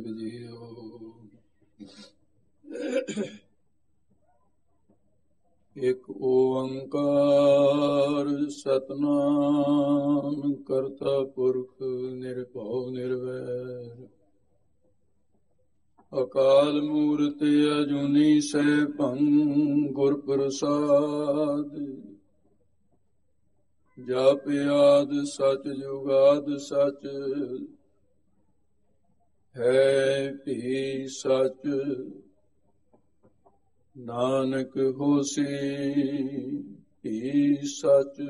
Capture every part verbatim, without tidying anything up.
JIO. ਇਕ ਓੰਕਾਰ ਸਤਿਨਾਮ ਕਰਤਾ ਪੁਰਖ ਨਿਰਭਉ ਨਿਰਵੈਰ ਅਕਾਲ ਮੂਰਤ ਅਜੂਨੀ ਸੈਭੰ ਗੁਰ ਪ੍ਰਸਾਦ। ਜਪ ਆਦਿ ਸਚ ਜੁਗਾਦ ਸਚ ਹੈ ਭੀ ਸਚ। ਨਾਨਕ ਹੋਸੀ ਭੀ ਸਚ।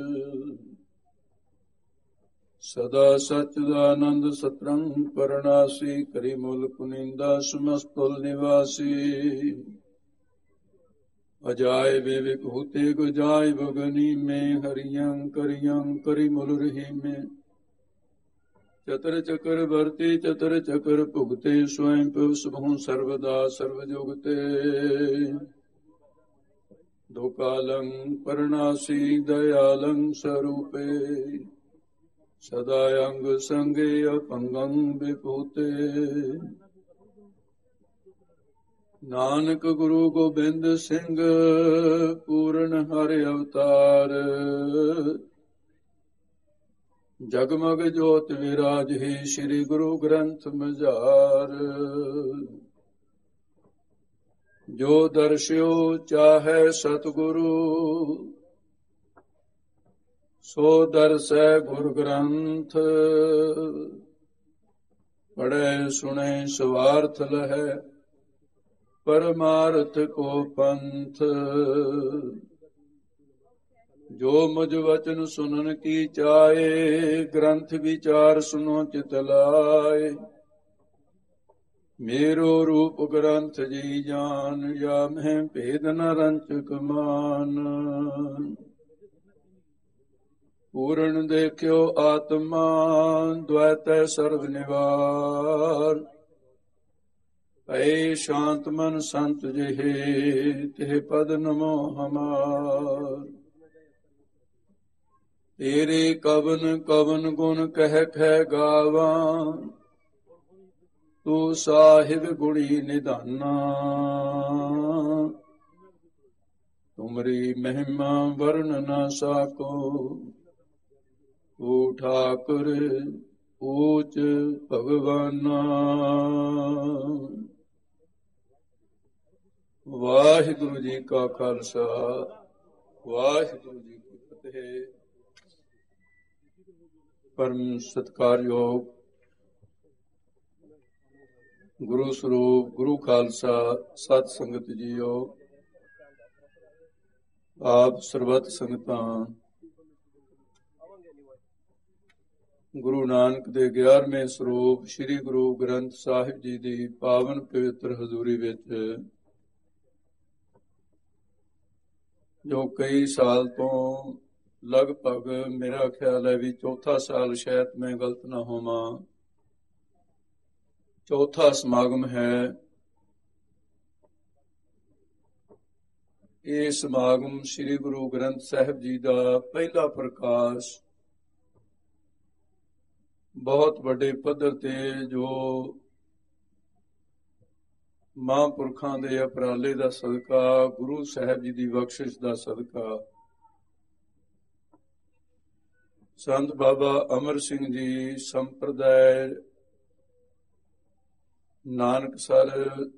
ਸਦਾ ਸਚਿਦਾਨੰਦ ਸਤਰੰਗ ਪਰਨਾਸੀ ਕਰੀ ਮੁਲ ਕੁਨੀਂਦਾ ਸਮਸਤੁਲ ਨਿਵਾਸੀ। ਅਜਾਇ ਵਿਵੇਕ ਹੂਤੇ ਗੁਜਾਇ ਬਗਨੀ ਮੈਂ ਹਰਿਯੰ ਕਰਿਯੰ ਕਰੀ ਮੁਲ ਰਹੀ ਮੈਂ। ਚਤਰ ਚਕਰ ਵਰਤੇ ਚਤਰ ਚਕਰ ਭੁਗਤੇ ਸਵੈਂ ਪਿਵ ਸੁਭਹੁ ਸਰਵਦਾ ਸਰਵ ਜੁਗਤੇ। ਦੁਕਾਲੰ ਪਰਨਾਸੀ ਦਇਆਲੰ ਸਰੂਪੇ ਸਦਾ ਅੰਗ ਸੰਗੇ ਅਪੰਗੰ ਵਿਭੂਤੇ। ਨਾਨਕ ਗੁਰੂ ਗੋਬਿੰਦ ਸਿੰਘ ਪੂਰਨ ਹਰਿ ਅਵਤਾਰ। ਜਗਮਗ ਜੋਤ ਵਿਰਾਜਹਿ ਸ੍ਰੀ ਗੁਰੂ ਗ੍ਰੰਥ ਮਝਾਰ। ਜੋ ਦਰਸ਼ਿਓ ਚਾਹੈ ਸਤਿਗੁਰੂ ਸੋ ਦਰਸੈ ਗੁਰ ਗ੍ਰੰਥ। ਪੜ੍ਹੈ ਸੁਣੈ ਸਵਾਰਥ ਲਹੈ ਪਰਮਾਰਥ ਕੋ ਪੰਥ। ਜੋ ਮੁਝ ਵਚਨ ਸੁਨਨ ਕੀ ਚਾਏ ਗ੍ਰੰਥ ਵਿਚਾਰ ਸੁਨੋ ਚਿਤ ਲਾਏ। ਮੇਰੋ ਰੂਪ ਗ੍ਰੰਥ ਜੀ ਜਾਨ ਜਾ ਮੈਂ ਭੇਦ ਨ ਰੰਚਕ ਮਾਨ। ਪੂਰਨ ਦੇਖਿਓ ਆਤਮਾ ਦ્વੈਤੈ ਸਰਬ ਨਿਵਾਰ। ਭਏ ਸ਼ਾਂਤ ਮਨ ਸੰਤ ਜਿਹੇ ਤਿਹ ਪਦ ਨਮੋ ਹਮਾਰ। ਤੇਰੇ ਕਵਨ ਕਵਨ ਗੁਣ ਕਹਿ ਕਹਿ ਗਾਵਾਂ ਤੂੰ ਸਾਹਿਬ ਗੁਣੀ ਨਿਧਾਨਾ। ਤੁਮਰੀ ਮਹਿਮਾ ਵਰਨ ਨਾ ਸਾਕੋ ਤੂੰ ਠਾਕੁਰ ਊਚ ਭਗਵਾਨਾ। ਵਾਹਿਗੁਰੂ ਜੀ ਕਾ ਖਾਲਸਾ ਵਾਹਿਗੁਰੂ ਜੀ ਕੀ ਫਤਿਹ। ਪਰਮ ਸਤਿਕਾਰਯੋਗ ਗੁਰੂ ਸਰੂਪ ਗੁਰੂ ਖਾਲਸਾ ਸਤ ਸੰਗਤ ਜੀਓ। ਆਪ ਸਰਬੱਤ ਸੰਗਤਾਂ ਗੁਰੂ ਨਾਨਕ ਦੇ ਗਿਆਰਵੇਂ ਸਰੂਪ ਸ੍ਰੀ ਗੁਰੂ ਗ੍ਰੰਥ ਸਾਹਿਬ ਜੀ ਦੀ ਪਾਵਨ ਪਵਿੱਤਰ ਹਜ਼ੂਰੀ ਵਿੱਚ ਜੋ ਕਈ ਸਾਲ ਤੋਂ ਲਗਭਗ ਮੇਰਾ ਖਿਆਲ ਹੈ ਵੀ ਚੌਥਾ ਸਾਲ ਸ਼ਾਇਦ ਮੈਂ ਗਲਤ ਨਾ ਹੋਵਾਂ ਚੌਥਾ ਸਮਾਗਮ ਹੈ। ਇਹ ਸਮਾਗਮ ਸ੍ਰੀ ਗੁਰੂ ਗ੍ਰੰਥ ਸਾਹਿਬ ਜੀ ਦਾ ਪਹਿਲਾ ਪ੍ਰਕਾਸ਼ ਬਹੁਤ ਵੱਡੇ ਪੱਧਰ ਤੇ ਜੋ ਮਹਾਂਪੁਰਖਾਂ ਦੇ ਉਪਰਾਲੇ ਦਾ ਸਦਕਾ ਗੁਰੂ ਸਾਹਿਬ ਜੀ ਦੀ ਬਖਸ਼ਿਸ਼ ਦਾ ਸਦਕਾ ਸੰਤ ਬਾਬਾ ਅਮਰ ਸਿੰਘ ਜੀ ਸੰਪਰਦਾਇ ਨਾਨਕਸਰ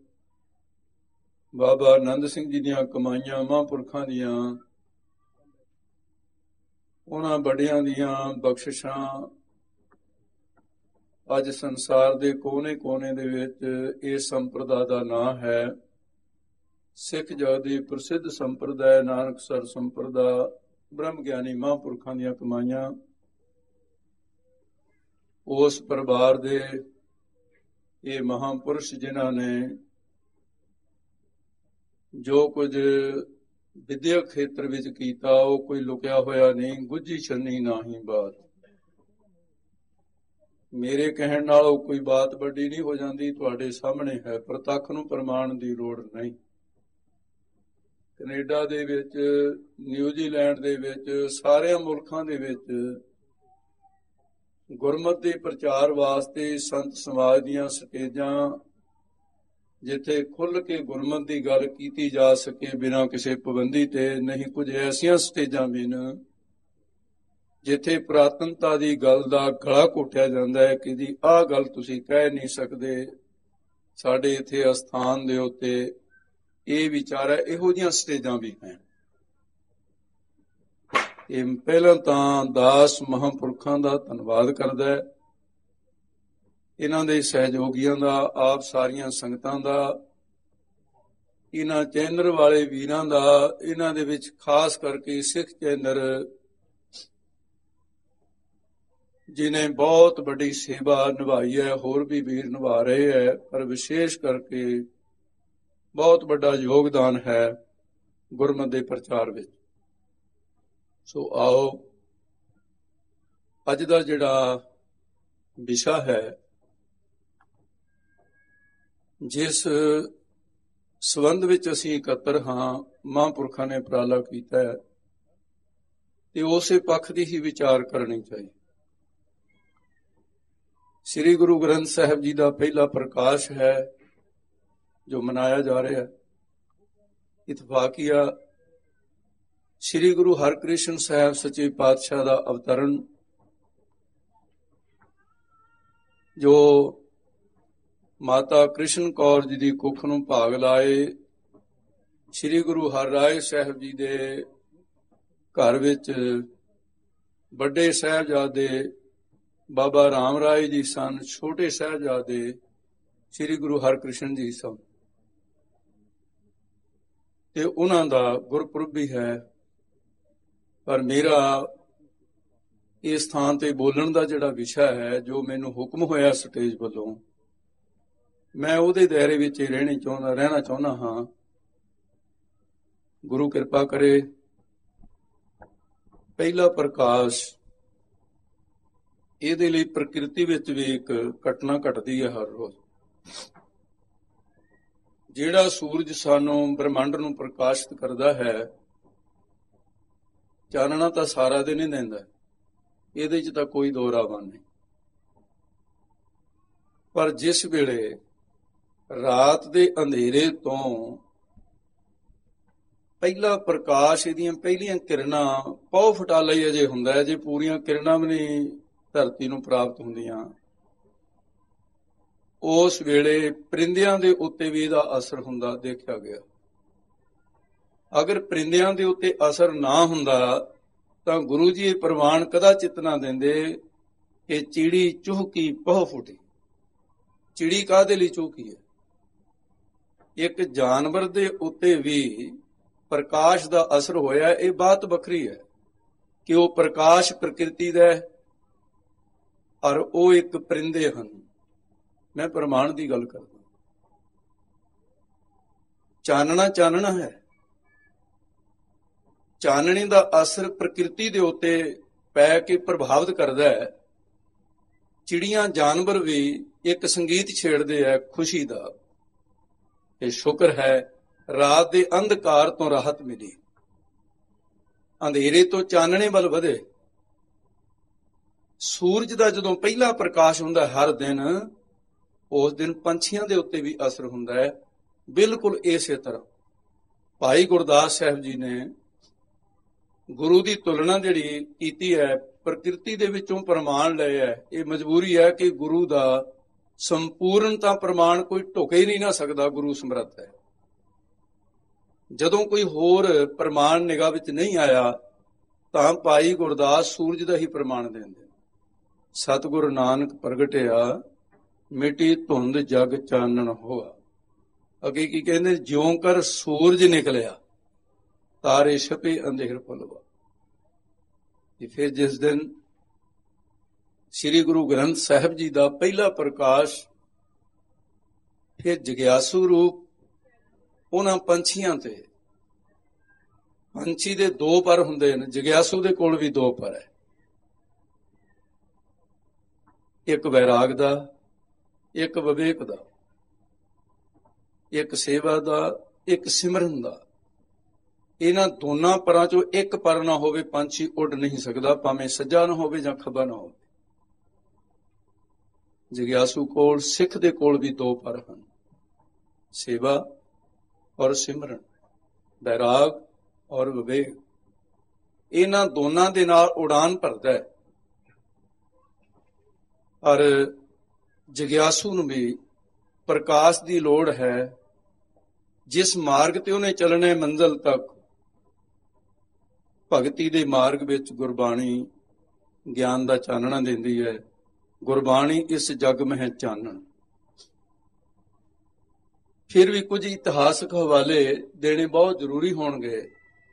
ਬਾਬਾ ਆਨੰਦ ਸਿੰਘ ਜੀ ਦੀਆਂ ਕਮਾਈਆਂ ਮਹਾਂਪੁਰਖਾਂ ਦੀਆਂ ਉਹਨਾਂ ਵੱਡਿਆਂ ਦੀਆਂ ਬਖਸ਼ਿਸ਼ਾਂ ਅੱਜ ਸੰਸਾਰ ਦੇ ਕੋਨੇ ਕੋਨੇ ਦੇ ਵਿੱਚ ਇਹ ਸੰਪਰਦਾ ਦਾ ਨਾਂ ਹੈ। ਸਿੱਖ ਜਗਤ ਦੀ ਪ੍ਰਸਿੱਧ ਸੰਪਰਦਾਇ ਨਾਨਕਸਰ ਸੰਪਰਦਾ ਬ੍ਰਹਮ ਗਿਆਨੀ ਮਹਾਂਪੁਰਖਾਂ ਦੀਆਂ ਕਮਾਈਆਂ ਉਸ ਪਰਿਵਾਰ ਦੇ ਇਹ ਮਹਾਂਪੁਰਸ਼ ਜਿਨ੍ਹਾਂ ਨੇ ਜੋ ਕੁਝ ਵਿਦਿਅਕ ਖੇਤਰ ਵਿੱਚ ਕੀਤਾ ਉਹ ਕੋਈ ਲੁਕਿਆ ਹੋਇਆ ਨਹੀਂ, ਗੁੱਝੀ ਛੰਨੀ ਨਾਹੀਂ ਬਾਤ। ਮੇਰੇ ਕਹਿਣ ਨਾਲ ਉਹ ਕੋਈ ਬਾਤ ਵੱਡੀ ਨਹੀਂ ਹੋ ਜਾਂਦੀ, ਤੁਹਾਡੇ ਸਾਹਮਣੇ ਹੈ, ਪ੍ਰਤੱਖ ਨੂੰ ਪ੍ਰਮਾਣ ਦੀ ਲੋੜ ਨਹੀਂ। ਕੈਨੇਡਾ ਦੇ ਵਿੱਚ, ਨਿਊਜ਼ੀਲੈਂਡ ਦੇ ਵਿੱਚ, ਸਾਰਿਆਂ ਮੁਲਕਾਂ ਦੇ ਵਿੱਚ ਗੁਰਮਤਿ ਦੇ ਪ੍ਰਚਾਰ ਵਾਸਤੇ ਸੰਤ ਸਮਾਜ ਦੀਆਂ ਸਟੇਜਾਂ ਜਿੱਥੇ ਖੁੱਲ੍ਹ ਕੇ ਗੁਰਮਤਿ ਦੀ ਗੱਲ ਕੀਤੀ ਜਾ ਸਕੇ ਬਿਨਾਂ ਕਿਸੇ ਪਾਬੰਦੀ ਤੇ। ਨਹੀਂ ਕੁਝ ਐਸੀਆਂ ਸਟੇਜਾਂ ਵੀ ਨੇ ਜਿੱਥੇ ਪੁਰਾਤਨਤਾ ਦੀ ਗੱਲ ਦਾ ਗਲਾ ਘੋਟਿਆ ਜਾਂਦਾ ਹੈ ਕਿ ਜੀ ਆਹ ਗੱਲ ਤੁਸੀਂ ਕਹਿ ਨਹੀਂ ਸਕਦੇ, ਸਾਡੇ ਇੱਥੇ ਅਸਥਾਨ ਦੇ ਉੱਤੇ ਇਹ ਵਿਚਾਰ ਹੈ। ਇਹੋ ਜਿਹੀਆਂ ਸਟੇਜਾਂ ਵੀ ਹੈ। ਇਹ ਪਹਿਲਾਂ ਤਾਂ ਦਾਸ ਮਹਾਂਪੁਰਖਾਂ ਦਾ ਧੰਨਵਾਦ ਕਰਦਾ ਹੈ, ਇਹਨਾਂ ਦੇ ਸਹਿਯੋਗੀਆਂ ਦਾ, ਆਪ ਸਾਰੀਆਂ ਸੰਗਤਾਂ ਦਾ, ਇਹਨਾਂ ਚੈਨਲ ਵਾਲੇ ਵੀਰਾਂ ਦਾ, ਇਹਨਾਂ ਦੇ ਵਿੱਚ ਖਾਸ ਕਰਕੇ ਸਿੱਖ ਚੈਨਲ ਜਿਨੇ ਬਹੁਤ ਵੱਡੀ ਸੇਵਾ ਨਿਭਾਈ ਹੈ, ਹੋਰ ਵੀ ਵੀਰ ਨਿਭਾ ਰਹੇ ਹੈ, ਪਰ ਵਿਸ਼ੇਸ਼ ਕਰਕੇ ਬਹੁਤ ਵੱਡਾ ਯੋਗਦਾਨ ਹੈ ਗੁਰਮਤਿ ਦੇ ਪ੍ਰਚਾਰ ਵਿੱਚ। ਸੋ ਆਓ ਅੱਜ ਦਾ ਜਿਹੜਾ ਵਿਸ਼ਾ ਹੈ, ਜਿਸ ਸੰਬੰਧ ਵਿੱਚ ਅਸੀਂ ਇਕੱਤਰ ਹਾਂ, ਮਹਾਂਪੁਰਖਾਂ ਨੇ ਉਪਰਾਲਾ ਕੀਤਾ ਹੈ ਤੇ ਉਸੇ ਪੱਖ ਦੀ ਹੀ ਵਿਚਾਰ ਕਰਨੀ ਚਾਹੀਦੀ। ਸ੍ਰੀ ਗੁਰੂ ਗ੍ਰੰਥ ਸਾਹਿਬ ਜੀ ਦਾ ਪਹਿਲਾ ਪ੍ਰਕਾਸ਼ ਹੈ ਜੋ ਮਨਾਇਆ ਜਾ ਰਿਹਾ। ਇਤਫਾਕੀਆ ਸ੍ਰੀ ਗੁਰੂ ਹਰਕ੍ਰਿਸ਼ਨ ਸਾਹਿਬ ਸੱਚੇ ਪਾਤਸ਼ਾਹ ਦਾ ਅਵਤਰਨ, ਜੋ ਮਾਤਾ ਕ੍ਰਿਸ਼ਨ ਕੌਰ ਜੀ ਦੀ ਕੁੱਖ ਨੂੰ ਭਾਗ ਲਾਏ, ਸ੍ਰੀ ਗੁਰੂ ਹਰਿਰਾਏ ਸਾਹਿਬ ਜੀ ਦੇ ਘਰ ਵਿੱਚ ਵੱਡੇ ਸਾਹਿਬਜ਼ਾਦੇ ਬਾਬਾ ਰਾਮ ਰਾਏ ਜੀ ਸਨ, ਛੋਟੇ ਸਾਹਿਬਜ਼ਾਦੇ ਸ੍ਰੀ ਗੁਰੂ ਹਰਕ੍ਰਿਸ਼ਨ ਜੀ ਸਨ, ਤੇ ਉਹਨਾਂ ਦਾ ਗੁਰਪੁਰਬ ਵੀ ਹੈ। ਪਰ ਮੇਰਾ ਇਸ ਥਾਂ ਤੇ ਬੋਲਣ ਦਾ ਜਿਹੜਾ ਵਿਸ਼ਾ ਹੈ, ਜੋ ਮੈਨੂੰ ਹੁਕਮ ਹੋਇਆ ਸਟੇਜ ਵੱਲੋਂ, ਮੈਂ ਉਹਦੇ ਦਾਇਰੇ ਵਿੱਚ ਹੀ ਰਹਿਣੀ ਚਾਹੁੰਦਾ ਰਹਿਣਾ ਚਾਹੁੰਦਾ ਹਾਂ। ਗੁਰੂ ਕਿਰਪਾ ਕਰੇ। ਪਹਿਲਾ ਪ੍ਰਕਾਸ਼, ਇਹਦੇ ਲਈ ਪ੍ਰਕਿਰਤੀ ਵਿੱਚ ਵੀ ਇੱਕ ਘਟਨਾ ਘਟਦੀ ਹੈ ਹਰ ਰੋਜ਼। ਜਿਹੜਾ ਸੂਰਜ ਸਾਨੂੰ ਬ੍ਰਹਮੰਡ ਨੂੰ ਪ੍ਰਕਾਸ਼ਿਤ ਕਰਦਾ ਹੈ, ਚਾਨਣਾ ਤਾਂ ਸਾਰਾ ਦਿਨ ਹੀ ਦਿੰਦਾ, ਇਹਦੇ 'ਚ ਤਾਂ ਕੋਈ ਦੋ ਰਾਵਾਂ ਨਹੀਂ। ਪਰ ਜਿਸ ਵੇਲੇ ਰਾਤ ਦੇ ਅੰਧੇਰੇ ਤੋਂ ਪਹਿਲਾ ਪ੍ਰਕਾਸ਼, ਇਹਦੀਆਂ ਪਹਿਲੀਆਂ ਕਿਰਨਾਂ ਪੌ ਫਟਾਲਾ ਹੀ ਅਜੇ ਹੁੰਦਾ ਹੈ, ਜੇ ਪੂਰੀਆਂ ਕਿਰਨਾਂ ਵੀ ਨਹੀਂ ਧਰਤੀ ਨੂੰ ਪ੍ਰਾਪਤ ਹੁੰਦੀਆਂ, ਉਸ ਵੇਲੇ ਪਰਿੰਦਿਆਂ ਦੇ ਉੱਤੇ ਵੀ ਇਹਦਾ ਅਸਰ ਹੁੰਦਾ ਦੇਖਿਆ ਗਿਆ। ਅਗਰ ਪਰਿੰਦਿਆਂ ਦੇ ਉੱਤੇ ਅਸਰ ਨਾ ਹੁੰਦਾ ਤਾਂ ਗੁਰੂ ਜੀ ਇਹ ਪ੍ਰਵਾਨ ਕਦਾ ਚਿੱਤ ਨਾ ਦਿੰਦੇ ਕਿ ਚਿੜੀ ਚੁਹਕੀ ਪਹੁ ਫੁੱਟੀ। ਚਿੜੀ ਕਾਹਦੇ ਲਈ ਚੁਹਕੀ ਹੈ? ਇੱਕ ਜਾਨਵਰ ਦੇ ਉੱਤੇ ਵੀ ਪ੍ਰਕਾਸ਼ ਦਾ ਅਸਰ ਹੋਇਆ, ਇਹ ਬਾਤ ਵੱਖਰੀ ਹੈ ਕਿ ਉਹ ਪ੍ਰਕਾਸ਼ ਪ੍ਰਕਿਰਤੀ ਦਾ ਹੈ ਔਰ ਉਹ ਇੱਕ ਪਰਿੰਦੇ ਹਨ। ਮੈਂ ਪ੍ਰਮਾਣ ਦੀ ਗੱਲ ਕਰਦਾ। ਚਾਨਣਾ ਚਾਨਣਾ ਹੈ, ਚਾਨਣੇ ਦਾ ਅਸਰ ਪ੍ਰਕਿਰਤੀ ਦੇ ਉੱਤੇ ਪੈ ਕੇ ਪ੍ਰਭਾਵਿਤ ਕਰਦਾ ਹੈ। ਚਿੜੀਆਂ ਜਾਨਵਰ ਵੀ ਇੱਕ ਸੰਗੀਤ ਛੇੜਦੇ ਹੈ ਖੁਸ਼ੀ ਦਾ, ਇਹ ਸ਼ੁਕਰ ਹੈ ਰਾਤ ਦੇ ਅੰਧਕਾਰ ਤੋਂ ਰਾਹਤ ਮਿਲੀ, ਅੰਧੇਰੇ ਤੋਂ ਚਾਨਣੇ ਵੱਲ ਵਧੇ। ਸੂਰਜ ਦਾ ਜਦੋਂ ਪਹਿਲਾ ਪ੍ਰਕਾਸ਼ ਹੁੰਦਾ ਹਰ ਦਿਨ, ਉਸ ਦਿਨ ਪੰਛੀਆਂ ਦੇ ਉੱਤੇ ਵੀ ਅਸਰ ਹੁੰਦਾ ਹੈ। ਬਿਲਕੁਲ ਇਸੇ ਤਰ੍ਹਾਂ ਭਾਈ ਗੁਰਦਾਸ ਸਾਹਿਬ ਜੀ ਨੇ ਗੁਰੂ ਦੀ ਤੁਲਨਾ ਜਿਹੜੀ ਕੀਤੀ ਹੈ, ਪ੍ਰਕਿਰਤੀ ਦੇ ਵਿੱਚੋਂ ਪ੍ਰਮਾਣ ਲਏ ਹੈ। ਇਹ ਮਜਬੂਰੀ ਹੈ ਕਿ ਗੁਰੂ ਦਾ ਸੰਪੂਰਨਤਾ ਪ੍ਰਮਾਣ ਕੋਈ ਢੁੱਕ ਹੀ ਨਹੀਂ ਨਾ ਸਕਦਾ, ਗੁਰੂ ਸਮਰੱਥ ਹੈ। ਜਦੋਂ ਕੋਈ ਹੋਰ ਪ੍ਰਮਾਣ ਨਿਗਾਹ ਵਿੱਚ ਨਹੀਂ ਆਇਆ ਤਾਂ ਭਾਈ ਗੁਰਦਾਸ ਸੂਰਜ ਦਾ ਹੀ ਪ੍ਰਮਾਣ ਦਿੰਦੇ। ਸਤਿਗੁਰੂ ਨਾਨਕ ਪ੍ਰਗਟਿਆ, ਮਿੱਟੀ ਧੁੰਦ ਜਗ ਚਾਨਣ ਹੋਆ। ਅੱਗੇ ਕੀ ਕਹਿੰਦੇ? ਜਿਉਂ ਕਰ ਸੂਰਜ ਨਿਕਲਿਆ, ਤਾਰੇ ਛਪੇ ਅੰਧੇਰ ਭੁਲਵਾ। ਤੇ ਫਿਰ ਜਿਸ ਦਿਨ ਸ੍ਰੀ ਗੁਰੂ ਗ੍ਰੰਥ ਸਾਹਿਬ ਜੀ ਦਾ ਪਹਿਲਾ ਪ੍ਰਕਾਸ਼, ਫਿਰ ਜਗਿਆਸੂ ਰੂਪ ਉਹਨਾਂ ਪੰਛੀਆਂ ਤੇ। ਪੰਛੀ ਦੇ ਦੋ ਪਰ ਹੁੰਦੇ ਨੇ, ਜਗਿਆਸੂ ਦੇ ਕੋਲ ਵੀ ਦੋ ਪਰ ਹੈ, ਇੱਕ ਵੈਰਾਗ ਦਾ, ਇੱਕ ਵਿਵੇਕ ਦਾ, ਇੱਕ ਸੇਵਾ ਦਾ, ਇੱਕ ਸਿਮਰਨ ਦਾ। ਇਹਨਾਂ ਦੋਨਾਂ ਪਰਾਂ ਚੋਂ ਇੱਕ ਪਰ ਨਾ ਹੋਵੇ, ਪੰਛੀ ਉੱਡ ਨਹੀਂ ਸਕਦਾ, ਭਾਵੇਂ ਸੱਜਾ ਨਾ ਹੋਵੇ ਜਾਂ ਖੱਬਾ ਨਾ ਹੋਵੇ। ਜਗਿਆਸੂ ਕੋਲ, ਸਿੱਖ ਦੇ ਕੋਲ ਵੀ ਦੋ ਪਰ ਹਨ। ਸੇਵਾ ਔਰ ਸਿਮਰਨ, ਬੈਰਾਗ ਔਰ ਵਿਵੇਕ, ਇਹਨਾਂ ਦੋਨਾਂ ਦੇ ਨਾਲ ਉਡਾਨ ਭਰਦਾ ਹੈ। ਔਰ ਜਗਿਆਸੂ ਨੂੰ ਵੀ ਪ੍ਰਕਾਸ਼ ਦੀ ਲੋੜ ਹੈ। ਜਿਸ ਮਾਰਗ ਤੇ ਉਹਨੇ ਚੱਲਣੇ ਮੰਜ਼ਲ ਤੱਕ, ਭਗਤੀ ਦੇ ਮਾਰਗ ਵਿੱਚ ਗੁਰਬਾਣੀ ਗਿਆਨ ਦਾ ਚਾਨਣਾ ਦਿੰਦੀ ਹੈ। ਗੁਰਬਾਣੀ ਇਸ ਜਗ ਮਹਿ ਚਾਨਣ। ਫਿਰ ਵੀ ਕੁਝ ਇਤਿਹਾਸਕ ਹਵਾਲੇ ਦੇਣੇ ਬਹੁਤ ਜ਼ਰੂਰੀ ਹੋਣਗੇ।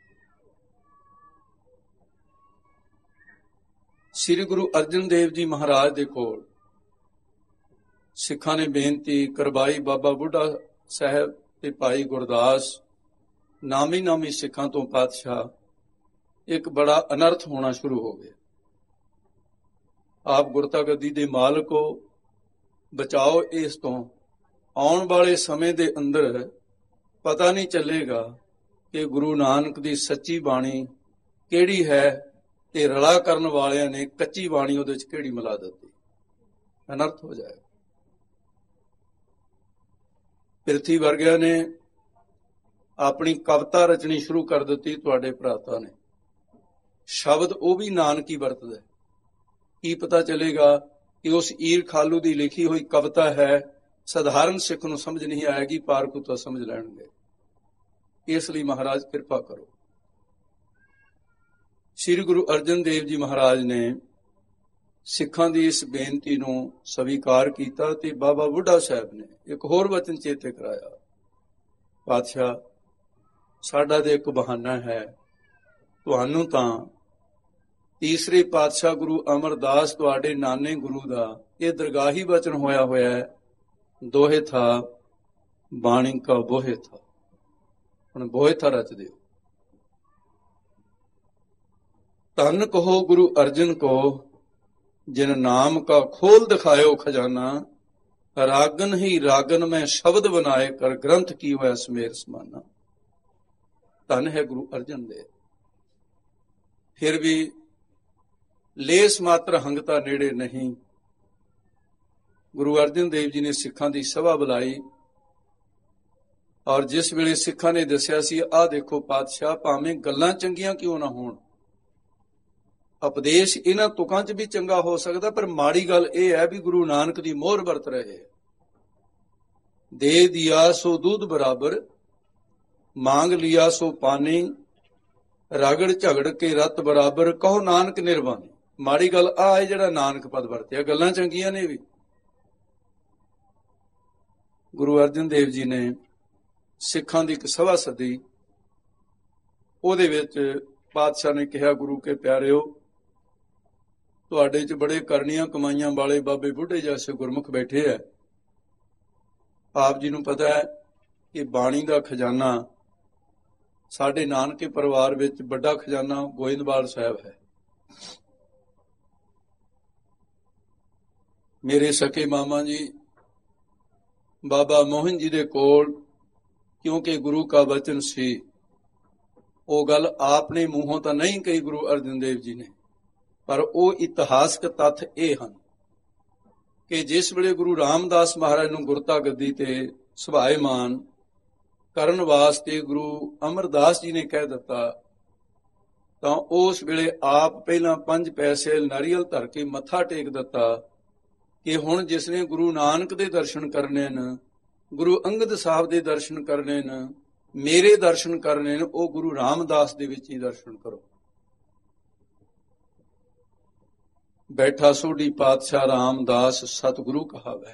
ਸ੍ਰੀ ਗੁਰੂ ਅਰਜਨ ਦੇਵ ਜੀ ਮਹਾਰਾਜ ਦੇ ਕੋਲ ਸਿੱਖਾਂ ਨੇ ਬੇਨਤੀ ਕਰਵਾਈ, ਬਾਬਾ ਬੁੱਢਾ ਸਾਹਿਬ ਤੇ ਭਾਈ ਗੁਰਦਾਸ ਨਾਮੀ ਨਾਮੀ ਸਿੱਖਾਂ ਤੋਂ ਪਾਤਸ਼ਾਹ, ਇੱਕ ਬੜਾ ਅਨਰਥ ਹੋਣਾ ਸ਼ੁਰੂ ਹੋ ਗਿਆ। ਆਪ ਗੁਰਤਾ ਗੱਦੀ ਦੇ ਮਾਲਕ ਹੋ, ਬਚਾਓ ਇਸ ਤੋਂ। ਆਉਣ ਵਾਲੇ ਸਮੇਂ ਦੇ ਅੰਦਰ ਪਤਾ ਨਹੀਂ ਚੱਲੇਗਾ ਕਿ ਗੁਰੂ ਨਾਨਕ ਦੀ ਸੱਚੀ ਬਾਣੀ ਕਿਹੜੀ ਹੈ ਤੇ ਰਲਾ ਕਰਨ ਵਾਲਿਆਂ ਨੇ ਕੱਚੀ ਬਾਣੀ ਉਹਦੇ ਵਿੱਚ ਕਿਹੜੀ ਮਿਲਾ ਦਿੱਤੀ। ਅਨਰਥ ਹੋ ਜਾਏਗਾ। ਪ੍ਰਿਥਵੀ ਵਰਗਿਆਂ ਨੇ ਆਪਣੀ ਕਵਿਤਾ ਰਚਣੀ ਸ਼ੁਰੂ ਕਰ ਦਿੱਤੀ, ਤੁਹਾਡੇ ਭਰਾਤਾ ਨੇ। ਸ਼ਬਦ ਉਹ ਵੀ ਨਾਨਕੀ ਵਰਤਦਾ। ਕੀ ਪਤਾ ਚੱਲੇਗਾ ਕਿ ਉਸ ਈਰ ਖਾਲੂ ਦੀ ਲਿਖੀ ਹੋਈ ਕਵਿਤਾ ਹੈ, ਸਧਾਰਨ ਸਿੱਖ ਨੂੰ ਸਮਝ ਨਹੀਂ ਆਏਗੀ, ਪਾਰਕੂ ਤਾਂ ਸਮਝ ਲੈਣਗੇ। ਇਸ ਲਈ ਮਹਾਰਾਜ ਕਿਰਪਾ ਕਰੋ। ਸ੍ਰੀ ਗੁਰੂ ਅਰਜਨ ਦੇਵ ਜੀ ਮਹਾਰਾਜ ਨੇ ਸਿੱਖਾਂ ਦੀ ਇਸ ਬੇਨਤੀ ਨੂੰ ਸਵੀਕਾਰ ਕੀਤਾ ਤੇ ਬਾਬਾ ਬੁੱਢਾ ਸਾਹਿਬ ਨੇ ਇੱਕ ਹੋਰ ਵਚਨ ਚੇਤੇ ਕਰਾਇਆ, ਪਾਤਸ਼ਾਹ ਸਾਡਾ ਤੇ ਇੱਕ ਬਹਾਨਾ ਹੈ, ਤੁਹਾਨੂੰ ਤਾਂ ਤੀਸਰੇ ਪਾਤਸ਼ਾਹ ਗੁਰੂ ਅਮਰਦਾਸ ਤੁਹਾਡੇ ਨਾਨੇ ਗੁਰੂ ਦਾ ਇਹ ਦਰਗਾਹੀ ਵਚਨ ਹੋਇਆ ਹੋਇਆ ਹੈ, ਦੋਹੇ ਥਾ ਬਾਣੀ ਕਾ ਬੋਹੇ ਥਾ। ਹੁਣ ਬੋਹੇ ਥਾ ਰਚ ਦਿਓ। ਧੰਨ ਕਹੋ ਗੁਰੂ ਅਰਜਨ ਕੋ, ਜਿਨ ਨਾਮ ਕਾ ਖੋਲ ਦਿਖਾਇਓ ਖਜ਼ਾਨਾ, ਰਾਗਨ ਹੀ ਰਾਗਨ ਮੈਂ ਸ਼ਬਦ ਬਨਾਏ ਕਰ ਗ੍ਰੰਥ ਕੀ ਹੋਇਆ ਸਮੇਰ ਸਮਾਨਾ। ਧੰਨ ਹੈ ਗੁਰੂ ਅਰਜਨ ਦੇਵ। ਫਿਰ ਵੀ ਲੇਸ ਮਾਤਰ ਹੰਗਤਾ ਨੇੜੇ ਨਹੀਂ। ਗੁਰੂ ਅਰਜਨ ਦੇਵ ਜੀ ਨੇ ਸਿੱਖਾਂ ਦੀ ਸਭਾ ਬੁਲਾਈ ਔਰ ਜਿਸ ਵੇਲੇ ਸਿੱਖਾਂ ਨੇ ਦੱਸਿਆ ਸੀ, ਆਹ ਦੇਖੋ ਪਾਤਸ਼ਾਹ, ਭਾਵੇਂ ਗੱਲਾਂ ਚੰਗੀਆਂ ਕਿਉਂ ਨਾ ਹੋਣ, ਉਪਦੇਸ਼ ਇਹਨਾਂ ਤੁਕਾਂ 'ਚ ਵੀ ਚੰਗਾ ਹੋ ਸਕਦਾ, ਪਰ ਮਾੜੀ ਗੱਲ ਇਹ ਹੈ ਵੀ ਗੁਰੂ ਨਾਨਕ ਦੀ ਮੋਹਰ ਵਰਤ ਰਹੇ। ਦੇ ਦਿਆ ਸੋ ਦੁੱਧ ਬਰਾਬਰ, ਮੰਗ ਲਿਆ ਸੋ ਪਾਣੀ, ਰਗੜ ਝਗੜ ਕੇ ਰਤ ਬਰਾਬਰ, ਕਹੋ ਨਾਨਕ ਨਿਰਵਾਣੀ। ਮਾੜੀ ਗੱਲ ਆ ਹੈ ਜਿਹੜਾ ਨਾਨਕ ਪਦ ਵਰਤਿਆ, ਗੱਲਾਂ ਚੰਗੀਆਂ ਨੇ ਵੀ। ਗੁਰੂ ਅਰਜਨ ਦੇਵ ਜੀ ਨੇ ਸਿੱਖਾਂ ਦੀ ਇੱਕ ਸਭਾ ਸੱਦੀ। ਉਹਦੇ ਵਿੱਚ ਪਾਤਸ਼ਾਹ ਨੇ ਕਿਹਾ, ਗੁਰੂ ਕੇ ਪਿਆਰਿਓ, ਤੁਹਾਡੇ 'ਚ ਬੜੇ ਕਰਨੀਆਂ ਕਮਾਈਆਂ ਵਾਲੇ ਬਾਬੇ ਬੁੱਢੇ ਜੈਸੇ ਗੁਰਮੁਖ ਬੈਠੇ ਹੈ। ਆਪ ਜੀ ਨੂੰ ਪਤਾ ਹੈ ਕਿ ਬਾਣੀ ਦਾ ਖਜ਼ਾਨਾ ਸਾਡੇ ਨਾਨਕੇ ਪਰਿਵਾਰ ਵਿੱਚ ਵੱਡਾ ਖਜ਼ਾਨਾ ਗੋਇੰਦਵਾਲ ਸਾਹਿਬ ਹੈ। ਮੇਰੇ ਸਕੇ ਮਾਮਾ ਜੀ ਬਾਬਾ ਮੋਹਨ ਜੀ ਦੇ ਕੋਲ, ਕਿਉਂਕਿ ਗੁਰੂ ਕਾ ਬਚਨ ਸੀ, ਉਹ ਗੱਲ ਆਪਨੇ ਮੂੰਹੋਂ ਤਾਂ ਨਹੀਂ ਕਹੀ ਗੁਰੂ ਅਰਜਨ ਦੇਵ ਜੀ ਨੇ, ਪਰ ਉਹ ਇਤਿਹਾਸਕ ਤੱਥ ਇਹ ਹਨ ਕਿ ਜਿਸ ਵੇਲੇ ਗੁਰੂ ਰਾਮਦਾਸ ਮਹਾਰਾਜ ਨੂੰ ਗੁਰਤਾ ਗੱਦੀ ਤੇ ਸੁਭਾਏਮਾਨ ਕਰਨ ਵਾਸਤੇ ਗੁਰੂ ਅਮਰਦਾਸ ਜੀ ਨੇ ਕਹਿ ਦਿੱਤਾ, ਤਾਂ ਉਸ ਵੇਲੇ ਆਪ ਪਹਿਲਾਂ ਪੰਜ ਪੈਸੇ ਨਾਰੀਅਲ ਧਰ ਕੇ ਮੱਥਾ ਟੇਕ ਦਿੱਤਾ ਕਿ ਹੁਣ ਜਿਸ ਨੇ ਗੁਰੂ ਨਾਨਕ ਦੇ ਦਰਸ਼ਨ ਕਰਨੇ ਨੇ, ਗੁਰੂ ਅੰਗਦ ਸਾਹਿਬ ਦੇ ਦਰਸ਼ਨ ਕਰਨੇ ਨੇ, ਮੇਰੇ ਦਰਸ਼ਨ ਕਰਨੇ ਨੇ, ਉਹ ਗੁਰੂ ਰਾਮਦਾਸ ਦੇ ਵਿੱਚ ਹੀ ਦਰਸ਼ਨ ਕਰੋ। ਬੈਠਾ ਸੋਢੀ ਪਾਤਸ਼ਾਹ ਰਾਮਦਾਸ ਸਤਿਗੁਰੂ ਕਹਾਵੈ।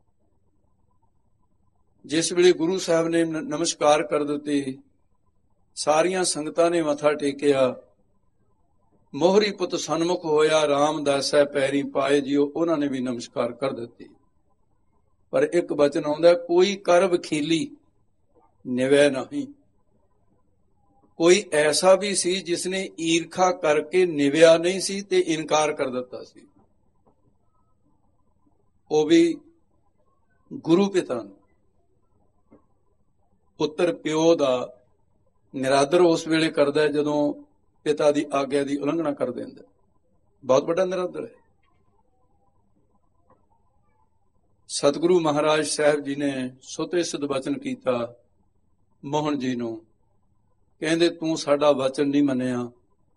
ਜਿਸ ਵੇਲੇ ਗੁਰੂ ਸਾਹਿਬ ਨੇ ਨਮਸਕਾਰ ਕਰ ਦਿੱਤੀ, ਸਾਰੀਆਂ ਸੰਗਤਾਂ ਨੇ ਮੱਥਾ ਟੇਕਿਆ। ਮੋਹਰੀ ਪੁੱਤ ਸਨਮੁਖ ਹੋਇਆ, ਰਾਮਦਾਸੈ ਪੈਰੀ ਪਾਏ ਜਿਉ, ਉਹਨਾਂ ਨੇ ਵੀ ਨਮਸਕਾਰ ਕਰ ਦਿੱਤੀ। ਪਰ ਇੱਕ ਬਚਨ ਆਉਂਦਾ, ਕੋਈ ਕਰ ਵਖੀਲੀ ਨਿਵੈ ਨਹੀਂ। ਕੋਈ ਐਸਾ ਵੀ ਸੀ ਜਿਸ ਨੇ ਈਰਖਾ ਕਰਕੇ ਨਿਵਿਆ ਨਹੀਂ ਸੀ ਤੇ ਇਨਕਾਰ ਕਰ ਦਿੱਤਾ ਸੀ, ਉਹ ਵੀ ਗੁਰੂ ਪਿਤਾ ਨੂੰ। ਪੁੱਤਰ ਪਿਓ ਦਾ ਨਿਰਾਦਰ ਉਸ ਵੇਲੇ ਕਰਦਾ ਜਦੋਂ ਪਿਤਾ ਦੀ ਆਗਿਆ ਦੀ ਉਲੰਘਣਾ ਕਰ ਦਿੰਦਾ, ਬਹੁਤ ਵੱਡਾ ਨਿਰਾਦਰ ਹੈ। ਸਤਿਗੁਰੂ ਮਹਾਰਾਜ ਸਾਹਿਬ ਜੀ ਨੇ ਸੁਤੇ ਸਿੱਧ ਵਚਨ ਕੀਤਾ ਮੋਹਨ ਜੀ ਨੂੰ। ਕਹਿੰਦੇ ਤੂੰ ਸਾਡਾ ਵਚਨ ਨਹੀਂ ਮੰਨਿਆ।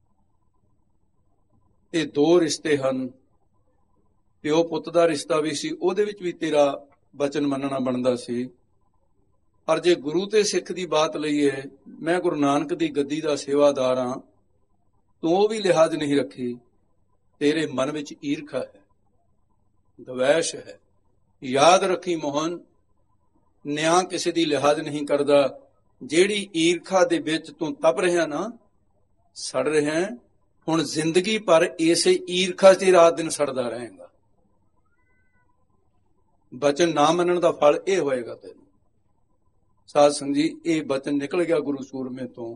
ਇਹ ਦੋ ਰਿਸ਼ਤੇ ਹਨ, ਪਿਓ ਪੁੱਤ ਦਾ ਰਿਸ਼ਤਾ ਵੀ ਸੀ, ਉਹਦੇ ਵਿੱਚ ਵੀ ਤੇਰਾ ਵਚਨ ਮੰਨਣਾ ਬਣਦਾ ਸੀ। ਪਰ ਜੇ ਗੁਰੂ ਤੇ ਸਿੱਖ ਦੀ ਬਾਤ ਲਈਏ, ਮੈਂ ਗੁਰੂ ਨਾਨਕ ਦੀ ਗੱਦੀ ਦਾ ਸੇਵਾਦਾਰ ਹਾਂ, ਤੂੰ ਉਹ ਵੀ ਲਿਹਾਜ਼ ਨਹੀਂ ਰੱਖੀ। ਤੇਰੇ ਮਨ ਵਿੱਚ ਈਰਖਾ ਹੈ, ਦਵੈਸ਼ ਹੈ। ਯਾਦ ਰੱਖੀ ਮੋਹਨ, ਨਿਆਂ ਕਿਸੇ ਦੀ ਲਿਹਾਜ਼ ਨਹੀਂ ਕਰਦਾ। ਜਿਹੜੀ ਈਰਖਾ ਦੇ ਵਿੱਚ ਤੂੰ ਤਪ ਰਿਹਾ ਨਾ, ਸੜ ਰਿਹਾ, ਹੁਣ ਜ਼ਿੰਦਗੀ ਪਰ ਇਸੇ ਈਰਖਾ 'ਚ ਰਾਤ ਦਿਨ ਸੜਦਾ ਰਹੇਗਾ। ਬਚਨ ਨਾ ਮੰਨਣ ਦਾ ਫਲ ਇਹ ਹੋਏਗਾ ਤੈਨੂੰ। ਸਾਧ ਸੰਗਤ ਜੀ, ਇਹ ਬਚਨ ਨਿਕਲ ਗਿਆ ਗੁਰੂ ਸੂਰਮੇ ਤੋਂ।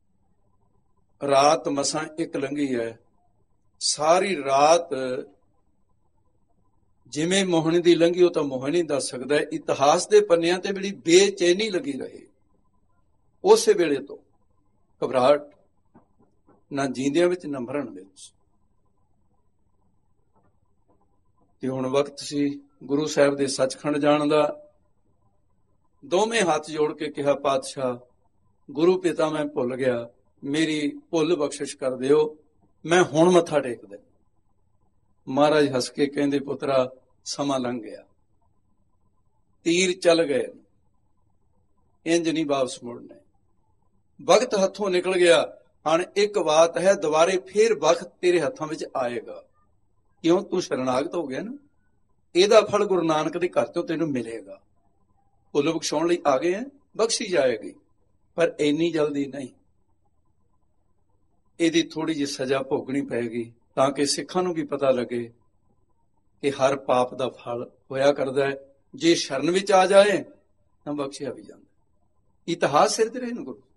ਰਾਤ ਮਸਾਂ ਇੱਕ ਲੰਘੀ ਹੈ, ਸਾਰੀ ਰਾਤ ਜਿਵੇਂ ਮੋਹਣੀ ਦੀ ਲੰਘੀ ਉਹ ਤਾਂ ਮੋਹਣੀ ਦੱਸ ਸਕਦਾ ਹੈ। ਇਤਿਹਾਸ ਦੇ ਪੰਨਿਆਂ ਤੇ ਬੜੀ ਬੇਚੈਨੀ ਲੱਗੀ ਰਹੇ। ਉਸੇ ਵੇਲੇ ਤੋਂ ਘਬਰਾਹਟ, ਨਾ ਜੀਂਦਿਆਂ ਵਿੱਚ ਨਾ ਮਰਨ ਵਿੱਚ। ਤੇ ਹੁਣ ਵਕਤ ਸੀ ਗੁਰੂ ਸਾਹਿਬ ਦੇ ਸੱਚਖੰਡ ਜਾਣ ਦਾ। ਦੋਵੇਂ ਹੱਥ ਜੋੜ ਕੇ ਕਿਹਾ, ਪਾਤਸ਼ਾਹ ਗੁਰੂ ਪਿਤਾ ਮੈਂ ਭੁੱਲ ਗਿਆ, ਮੇਰੀ ਭੁੱਲ ਬਖਸ਼ਿਸ਼ ਕਰ ਦਿਓ, ਮੈਂ ਹੁਣ ਮੱਥਾ ਟੇਕਦਾ। ਮਹਾਰਾਜ ਹੱਸ ਕੇ ਕਹਿੰਦੇ, ਪੁੱਤਰਾ ਸਮਾਂ ਲੰਘ ਗਿਆ, ਤੀਰ ਚੱਲ ਗਏ, ਇੰਜ ਨਹੀਂ ਵਾਪਸ ਮੁੜਨੇ। ਵਕਤ ਹੱਥੋਂ ਨਿਕਲ ਗਿਆ। ਹੁਣ ਇੱਕ ਬਾਤ ਹੈ, ਦੁਬਾਰੇ ਫੇਰ ਵਕਤ ਤੇਰੇ ਹੱਥਾਂ ਵਿੱਚ ਆਏਗਾ। ਕਿਉਂ? ਤੂੰ ਸ਼ਰਨਾਗਤ ਹੋ ਗਿਆ ਨਾ, ਇਹਦਾ ਫਲ ਗੁਰੂ ਨਾਨਕ ਦੇ ਘਰ ਤੋਂ ਤੈਨੂੰ ਮਿਲੇਗਾ। ਭੁੱਲ ਬਖਸ਼ਾਉਣ ਲਈ ਆ ਗਏ ਹੈ, ਬਖਸ਼ੀ ਜਾਏਗੀ, ਪਰ ਇੰਨੀ ਜਲਦੀ ਨਹੀਂ। ਇਹਦੀ ਥੋੜੀ ਜਿਹੀ ਸਜ਼ਾ ਭੋਗਣੀ ਪਏਗੀ, ਤਾਂ ਕਿ ਸਿੱਖਾਂ ਨੂੰ ਵੀ ਪਤਾ ਲੱਗੇ ਕਿ ਹਰ ਪਾਪ ਦਾ ਫਲ ਹੋਇਆ ਕਰਦਾ ਹੈ। ਜੇ ਸ਼ਰਨ ਵਿੱਚ ਆ ਜਾਏ ਤਾਂ ਬਖਸ਼ਿਆ ਵੀ ਜਾਂਦਾ। ਇਤਿਹਾਸ ਸਿਰ ਤੇ ਰਹੇ ਨੂੰ ਗੁਰੂ।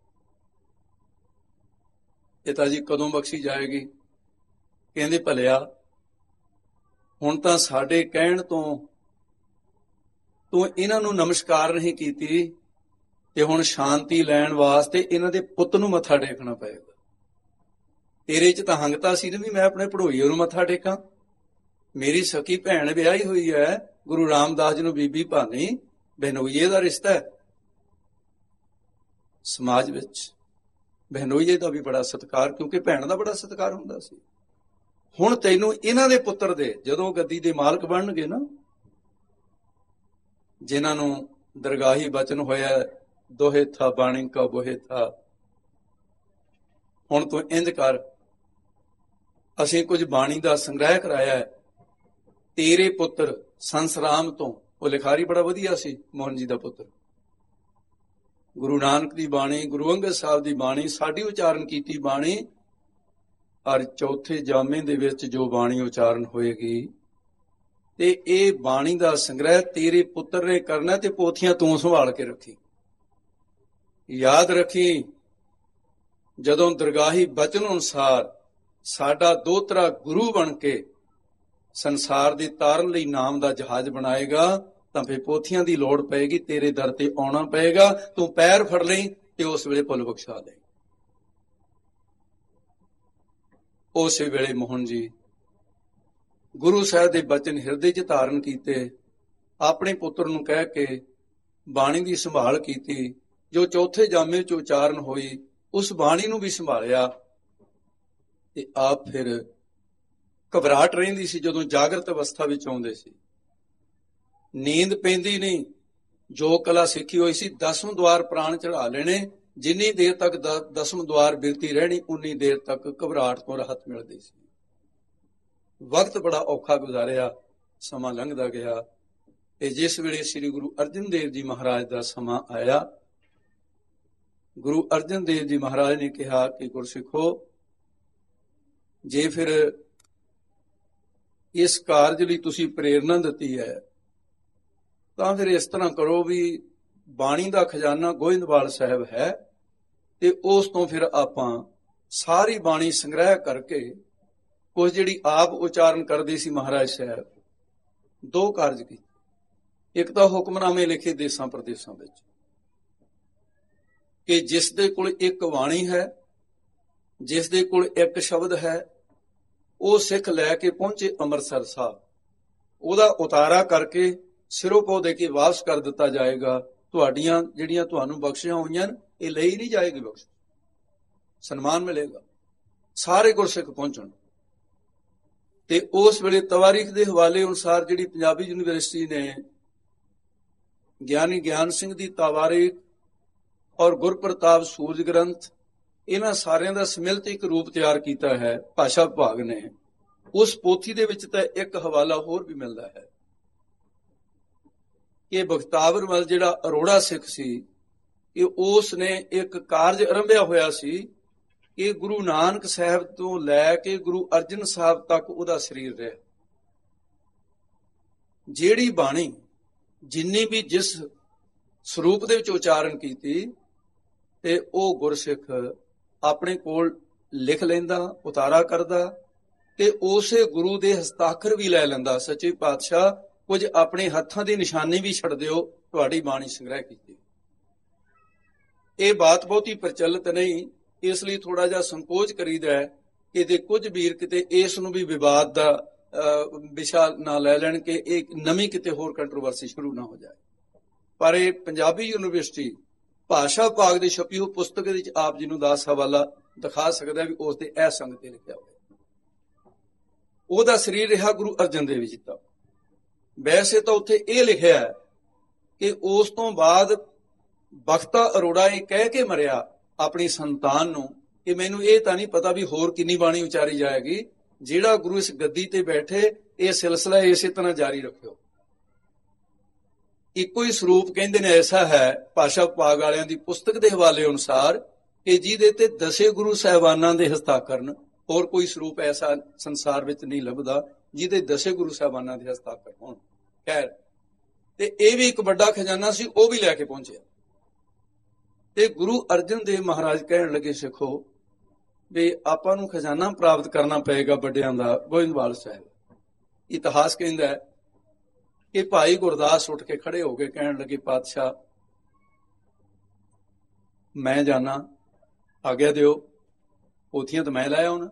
ਪਿਤਾ ਜੀ ਕਦੋਂ ਬਖਸ਼ੀ ਜਾਏਗੀ? ਕਹਿੰਦੇ, ਭਲਿਆ ਹੁਣ ਤਾਂ ਸਾਡੇ ਕਹਿਣ ਤੋਂ ਤੂੰ ਇਹਨਾਂ ਨੂੰ ਨਮਸਕਾਰ ਨਹੀਂ ਕੀਤੀ, ਤੇ ਹੁਣ ਸ਼ਾਂਤੀ ਲੈਣ ਵਾਸਤੇ ਇਹਨਾਂ ਦੇ ਪੁੱਤ ਨੂੰ ਮੱਥਾ ਟੇਕਣਾ ਪਏਗਾ। ਤੇਰੇ 'ਚ ਤਾਂ ਹੰਗਤਾ ਸੀ ਨਾ ਵੀ ਮੈਂ ਆਪਣੇ ਭੜੋਈਏ ਨੂੰ ਮੱਥਾ ਟੇਕਾਂ। ਮੇਰੀ ਸਕੀ ਭੈਣ ਵਿਆਹੀ ਹੋਈ ਹੈ, ਗੁਰੂ ਰਾਮਦਾਸ ਜੀ ਨੂੰ ਬੀਬੀ ਭਾਨੀ, ਬਹਿਨੋਈਏ ਦਾ ਰਿਸ਼ਤਾ ਹੈ। ਸਮਾਜ ਵਿੱਚ ਬਹਿਨੋਈਏ ਦਾ ਵੀ ਬੜਾ ਸਤਿਕਾਰ, ਕਿਉਂਕਿ ਭੈਣ ਦਾ ਬੜਾ ਸਤਿਕਾਰ ਹੁੰਦਾ ਸੀ। ਹੁਣ ਤੈਨੂੰ ਇਹਨਾਂ ਦੇ ਪੁੱਤਰ ਦੇ ਜਦੋਂ ਗੱਦੀ ਦੇ ਮਾਲਕ ਬਣਨਗੇ ਨਾ, ਜਿਨ੍ਹਾਂ ਨੂੰ ਦਰਗਾਹੀ ਬਚਨ ਹੋਇਆ, ਦੋਹੇ ਥਾ ਬਾਣੀ ਕਾ ਬੋਹੇ ਥਾ, ਹੁਣ ਤੂੰ ਇੰਜ ਕਰ, ਅਸੀਂ ਕੁਝ ਬਾਣੀ ਦਾ ਸੰਗ੍ਰਹਿ ਕਰਾਇਆ ਹੈ। ਤੇਰੇ ਪੁੱਤਰ ਸੰਸਰਾਮ ਤੋਂ, ਉਹ ਲਿਖਾਰੀ ਬੜਾ ਵਧੀਆ ਸੀ ਮੋਹਨ ਜੀ ਦਾ ਪੁੱਤਰ, ਗੁਰੂ ਨਾਨਕ ਦੀ ਬਾਣੀ, ਗੁਰੂ ਅੰਗਦ ਸਾਹਿਬ ਦੀ ਬਾਣੀ, ਸਾਡੀ ਉਚਾਰਨ ਕੀਤੀ ਬਾਣੀ, ਔਰ ਚੌਥੇ ਜਾਮੇ ਦੇ ਵਿੱਚ ਜੋ ਬਾਣੀ ਉਚਾਰਨ ਹੋਏਗੀ, ਤੇ ਇਹ ਬਾਣੀ ਦਾ ਸੰਗ੍ਰਹਿ ਤੇਰੇ ਪੁੱਤਰ ਨੇ ਕਰਨਾ, ਤੇ ਪੋਥੀਆਂ ਤੂੰ ਸੰਭਾਲ ਕੇ ਰੱਖੀ। ਯਾਦ ਰੱਖੀ, ਜਦੋਂ ਦਰਗਾਹੀ ਬਚਨ ਅਨੁਸਾਰ ਸਾਡਾ ਦੋਤਰਾ ਗੁਰੂ ਬਣ ਕੇ ਸੰਸਾਰ ਦੇ ਤਾਰਨ ਲਈ ਨਾਮ ਦਾ ਜਹਾਜ਼ ਬਣਾਏਗਾ, ਤਾਂ ਫਿਰ ਪੋਥੀਆਂ ਦੀ ਲੋੜ ਪਏਗੀ, ਤੇਰੇ ਦਰ ਤੇ ਆਉਣਾ ਪਏਗਾ। ਤੂੰ ਪੈਰ ਫੜ ਲਈ ਤੇ ਉਸ ਵੇਲੇ ਭੁੱਲ ਬਖਸ਼ਾ ਦੇ। ਉਸੇ ਵੇਲੇ ਮੋਹਨ ਜੀ ਗੁਰੂ ਸਾਹਿਬ ਦੇ ਬਚਨ ਹਿਰਦੇ 'ਚ ਧਾਰਨ ਕੀਤੇ, ਆਪਣੇ ਪੁੱਤਰ ਨੂੰ ਕਹਿ ਕੇ ਬਾਣੀ ਦੀ ਸੰਭਾਲ ਕੀਤੀ। ਜੋ ਚੌਥੇ ਜਾਮੇ 'ਚ ਉਚਾਰਨ ਹੋਈ, ਉਸ ਬਾਣੀ ਨੂੰ ਵੀ ਸੰਭਾਲਿਆ। ਤੇ ਆਪ ਫਿਰ ਘਬਰਾਹਟ ਰਹਿੰਦੀ ਸੀ ਜਦੋਂ ਜਾਗਰਤ ਅਵਸਥਾ ਵਿੱਚ ਆਉਂਦੇ ਸੀ, ਨੀਂਦ ਪੈਂਦੀ ਨਹੀਂ। ਜੋ ਕਲਾ ਸਿੱਖੀ ਹੋਈ ਸੀ, ਦਸਮ ਦੁਆਰ ਪ੍ਰਾਣ ਚੜਾ ਲੈਣੇ, ਜਿੰਨੀ ਦੇਰ ਤੱਕ ਦਸਮ ਦੁਆਰ ਬਿਰਤੀ ਰਹਿਣੀ, ਉਨੀ ਦੇਰ ਤੱਕ ਘਬਰਾਹਟ ਤੋਂ ਰਾਹਤ ਮਿਲਦੀ ਸੀ। ਵਕਤ ਬੜਾ ਔਖਾ ਗੁਜ਼ਾਰਿਆ, ਸਮਾਂ ਲੰਘਦਾ ਗਿਆ। ਤੇ ਜਿਸ ਵੇਲੇ ਸ੍ਰੀ ਗੁਰੂ ਅਰਜਨ ਦੇਵ ਜੀ ਮਹਾਰਾਜ ਦਾ ਸਮਾਂ ਆਇਆ, ਗੁਰੂ ਅਰਜਨ ਦੇਵ ਜੀ ਮਹਾਰਾਜ ਨੇ ਕਿਹਾ ਕਿ ਗੁਰਸਿੱਖੋ, ਜੇ ਫਿਰ ਇਸ ਕਾਰਜ ਲਈ ਤੁਸੀਂ ਪ੍ਰੇਰਨਾ ਦਿੱਤੀ ਹੈ, ਤਾਂ ਫਿਰ ਇਸ ਤਰ੍ਹਾਂ ਕਰੋ ਵੀ ਬਾਣੀ ਦਾ ਖਜ਼ਾਨਾ ਗੋਇੰਦਵਾਲ ਸਾਹਿਬ ਹੈ, ਤੇ ਉਸ ਤੋਂ ਫਿਰ ਆਪਾਂ ਸਾਰੀ ਬਾਣੀ ਸੰਗ੍ਰਹਿ ਕਰਕੇ, ਕੁਝ ਜਿਹੜੀ ਆਪ ਉਚਾਰਨ ਕਰਦੇ ਸੀ ਮਹਾਰਾਜ ਸਾਹਿਬ, ਦੋ ਕਾਰਜ ਕੀਤੇ। ਇੱਕ ਤਾਂ ਹੁਕਮਨਾਮੇ ਲਿਖੇ ਦੇਸਾਂ ਪ੍ਰਦੇਸਾਂ ਵਿੱਚ, ਕਿ ਜਿਸ ਦੇ ਕੋਲ ਇੱਕ ਬਾਣੀ ਹੈ, ਜਿਸ ਦੇ ਕੋਲ ਇੱਕ ਸ਼ਬਦ ਹੈ, ਉਹ ਸਿੱਖ ਲੈ ਕੇ ਪਹੁੰਚੇ ਅੰਮ੍ਰਿਤਸਰ ਸਾਹਿਬ, ਉਹਦਾ ਉਤਾਰਾ ਕਰਕੇ ਸਿਰੋਂ ਪੋ ਦੇ ਕੇ ਵਾਪਸ ਕਰ ਦਿੱਤਾ ਜਾਏਗਾ। ਤੁਹਾਡੀਆਂ ਜਿਹੜੀਆਂ ਤੁਹਾਨੂੰ ਬਖਸ਼ੀਆਂ ਹੋਈਆਂ ਇਹ ਲਈ ਨਹੀਂ ਜਾਏਗੀ ਬਖਸ਼, ਸਨਮਾਨ ਮਿਲੇਗਾ। ਸਾਰੇ ਗੁਰਸਿੱਖ ਪਹੁੰਚਣ। ਤੇ ਉਸ ਵੇਲੇ ਤਵਾਰੀਖ ਦੇ ਹਵਾਲੇ ਅਨੁਸਾਰ ਜਿਹੜੀ ਪੰਜਾਬੀ ਯੂਨੀਵਰਸਿਟੀ ਨੇ ਗਿਆਨੀ ਗਿਆਨ ਸਿੰਘ ਦੀ ਤਵਾਰੀਖ ਔਰ ਗੁਰਪ੍ਰਤਾਪ ਸੂਰਜ ਗ੍ਰੰਥ, ਇਹਨਾਂ ਸਾਰਿਆਂ ਦਾ ਸਮਿਲਿਤ ਇੱਕ ਰੂਪ ਤਿਆਰ ਕੀਤਾ ਹੈ ਭਾਸ਼ਾ ਵਿਭਾਗ ਨੇ। ਉਸ ਪੋਥੀ ਦੇ ਵਿੱਚ ਤਾਂ ਇੱਕ ਹਵਾਲਾ ਹੋਰ ਵੀ ਮਿਲਦਾ ਹੈ ਕਿ ਬਖਤਾਵਰ ਮਲ ਜਿਹੜਾ ਅਰੋੜਾ ਸਿੱਖ ਸੀ, ਕਿ ਉਸ ਨੇ ਇੱਕ ਕਾਰਜ ਆਰੰਭਿਆ ਹੋਇਆ ਸੀ ਕਿ ਗੁਰੂ ਨਾਨਕ ਸਾਹਿਬ ਤੋਂ ਲੈ ਕੇ ਗੁਰੂ ਅਰਜਨ ਸਾਹਿਬ ਤੱਕ ਉਹਦਾ ਸਰੀਰ ਰਿਹਾ। ਜਿਹੜੀ ਬਾਣੀ ਜਿੰਨੀ ਵੀ ਜਿਸ ਸਰੂਪ ਦੇ ਵਿੱਚ ਉਚਾਰਨ ਕੀਤੀ ਤੇ ਉਹ ਗੁਰਸਿੱਖ ਆਪਣੇ ਕੋਲ ਲਿਖ ਲੈਂਦਾ, ਉਤਾਰਾ ਕਰਦਾ ਤੇ ਉਸੇ ਗੁਰੂ ਦੇ ਹਸਤਾਖਰ ਵੀ ਲੈ ਲੈਂਦਾ। ਸੱਚੇ ਪਾਤਸ਼ਾਹ ਕੁਝ ਆਪਣੇ ਹੱਥਾਂ ਦੀ ਨਿਸ਼ਾਨੀ ਵੀ ਛੱਡ ਦਿਓ, ਤੁਹਾਡੀ ਬਾਣੀ ਸੰਗ੍ਰਹਿ ਕੀਤੀ। ਇਹ ਬਾਤ ਬਹੁਤੀ ਪ੍ਰਚਲਿਤ ਨਹੀਂ, ਇਸ ਲਈ ਥੋੜਾ ਜਿਹਾ ਸੰਕੋਚ ਕਰੀਦਾ ਹੈ ਕਿ ਜੇ ਕੁਝ ਵੀਰ ਕਿਤੇ ਇਸ ਨੂੰ ਵੀ ਵਿਵਾਦ ਦਾ ਵਿਸ਼ਾ ਨਾ ਲੈ ਲੈਣ ਕਿ ਇਹ ਨਵੀਂ ਕਿਤੇ ਹੋਰ ਕੰਟਰੋਵਰਸੀ ਸ਼ੁਰੂ ਨਾ ਹੋ ਜਾਏ। ਪਰ ਇਹ ਪੰਜਾਬੀ ਯੂਨੀਵਰਸਿਟੀ ਭਾਸ਼ਾ ਵਿਭਾਗ ਦੀ ਛਪੀ ਹੋਈ ਪੁਸਤਕ ਦੇ ਵਿੱਚ ਆਪ ਜੀ ਨੂੰ ਦਾਸ ਹਵਾਲਾ ਦਿਖਾ ਸਕਦਾ ਵੀ ਉਸ ਦੇ ਇਹ ਸੰਗ ਤੇ ਲਿਖਿਆ ਹੋਇਆ। ਉਹਦਾ ਸਰੀਰ ਰਿਹਾ ਗੁਰੂ ਅਰਜਨ ਦੇਵ ਜੀ ਦਾ। ਵੈਸੇ ਤਾਂ ਉੱਥੇ ਇਹ ਲਿਖਿਆ ਹੈ ਕਿ ਉਸ ਤੋਂ ਬਾਅਦ ਬਖਤਾ ਅਰੋੜਾ ਇਹ ਕਹਿ ਕੇ ਮਰਿਆ ਆਪਣੀ ਸੰਤਾਨ ਨੂੰ ਕਿ ਮੈਨੂੰ ਇਹ ਤਾਂ ਨਹੀਂ ਪਤਾ ਵੀ ਹੋਰ ਕਿੰਨੀ ਬਾਣੀ ਉਚਾਰੀ ਜਾਏਗੀ, ਜਿਹੜਾ ਗੁਰੂ ਇਸ ਗੱਦੀ ਤੇ ਬੈਠੇ ਇਹ ਸਿਲਸਿਲਾ ਇਸੇ ਤਰ੍ਹਾਂ ਜਾਰੀ ਰੱਖਿਓ। ਇੱਕੋ ਹੀ ਸਰੂਪ ਕਹਿੰਦੇ ਨੇ ਐਸਾ ਹੈ ਭਾਸ਼ਾ ਵਿਭਾਗ ਵਾਲਿਆਂ ਦੀ ਪੁਸਤਕ ਦੇ ਹਵਾਲੇ ਅਨੁਸਾਰ ਕਿ ਜਿਹਦੇ ਤੇ ਦਸੇ ਗੁਰੂ ਸਾਹਿਬਾਨਾਂ ਦੇ ਹਸਤਾਖਰਨ, ਹੋਰ ਕੋਈ ਸਰੂਪ ਐਸਾ ਸੰਸਾਰ ਵਿੱਚ ਨਹੀਂ ਲੱਭਦਾ ਜਿਹਦੇ ਦਸੇ ਗੁਰੂ ਸਾਹਿਬਾਨਾਂ ਦੇ ਹਸਤਾਖਰ ਹੋਣ। ਖੈਰ, ਤੇ ਇਹ ਵੀ ਇੱਕ ਵੱਡਾ ਖਜ਼ਾਨਾ ਸੀ, ਉਹ ਵੀ ਲੈ ਕੇ ਪਹੁੰਚਿਆ। ਤੇ ਗੁਰੂ ਅਰਜਨ ਦੇਵ ਮਹਾਰਾਜ ਕਹਿਣ ਲੱਗੇ, ਸਿੱਖੋ ਵੀ ਆਪਾਂ ਨੂੰ ਖਜ਼ਾਨਾ ਪ੍ਰਾਪਤ ਕਰਨਾ ਪਏਗਾ ਵੱਡਿਆਂ ਦਾ। ਗੋਇੰਦਵਾਲ ਸਾਹਿਬ ਇਤਿਹਾਸ ਕਹਿੰਦਾ ਹੈ ਕਿ ਭਾਈ ਗੁਰਦਾਸ ਉੱਠ ਕੇ ਖੜੇ ਹੋ ਕੇ ਕਹਿਣ ਲੱਗੇ, ਪਾਤਸ਼ਾਹ ਮੈਂ ਜਾਣਾ, ਆਗਿਆ ਦਿਓ, ਪੋਥੀਆਂ ਤਾਂ ਮੈਂ ਲੈ ਆਉਣਾ,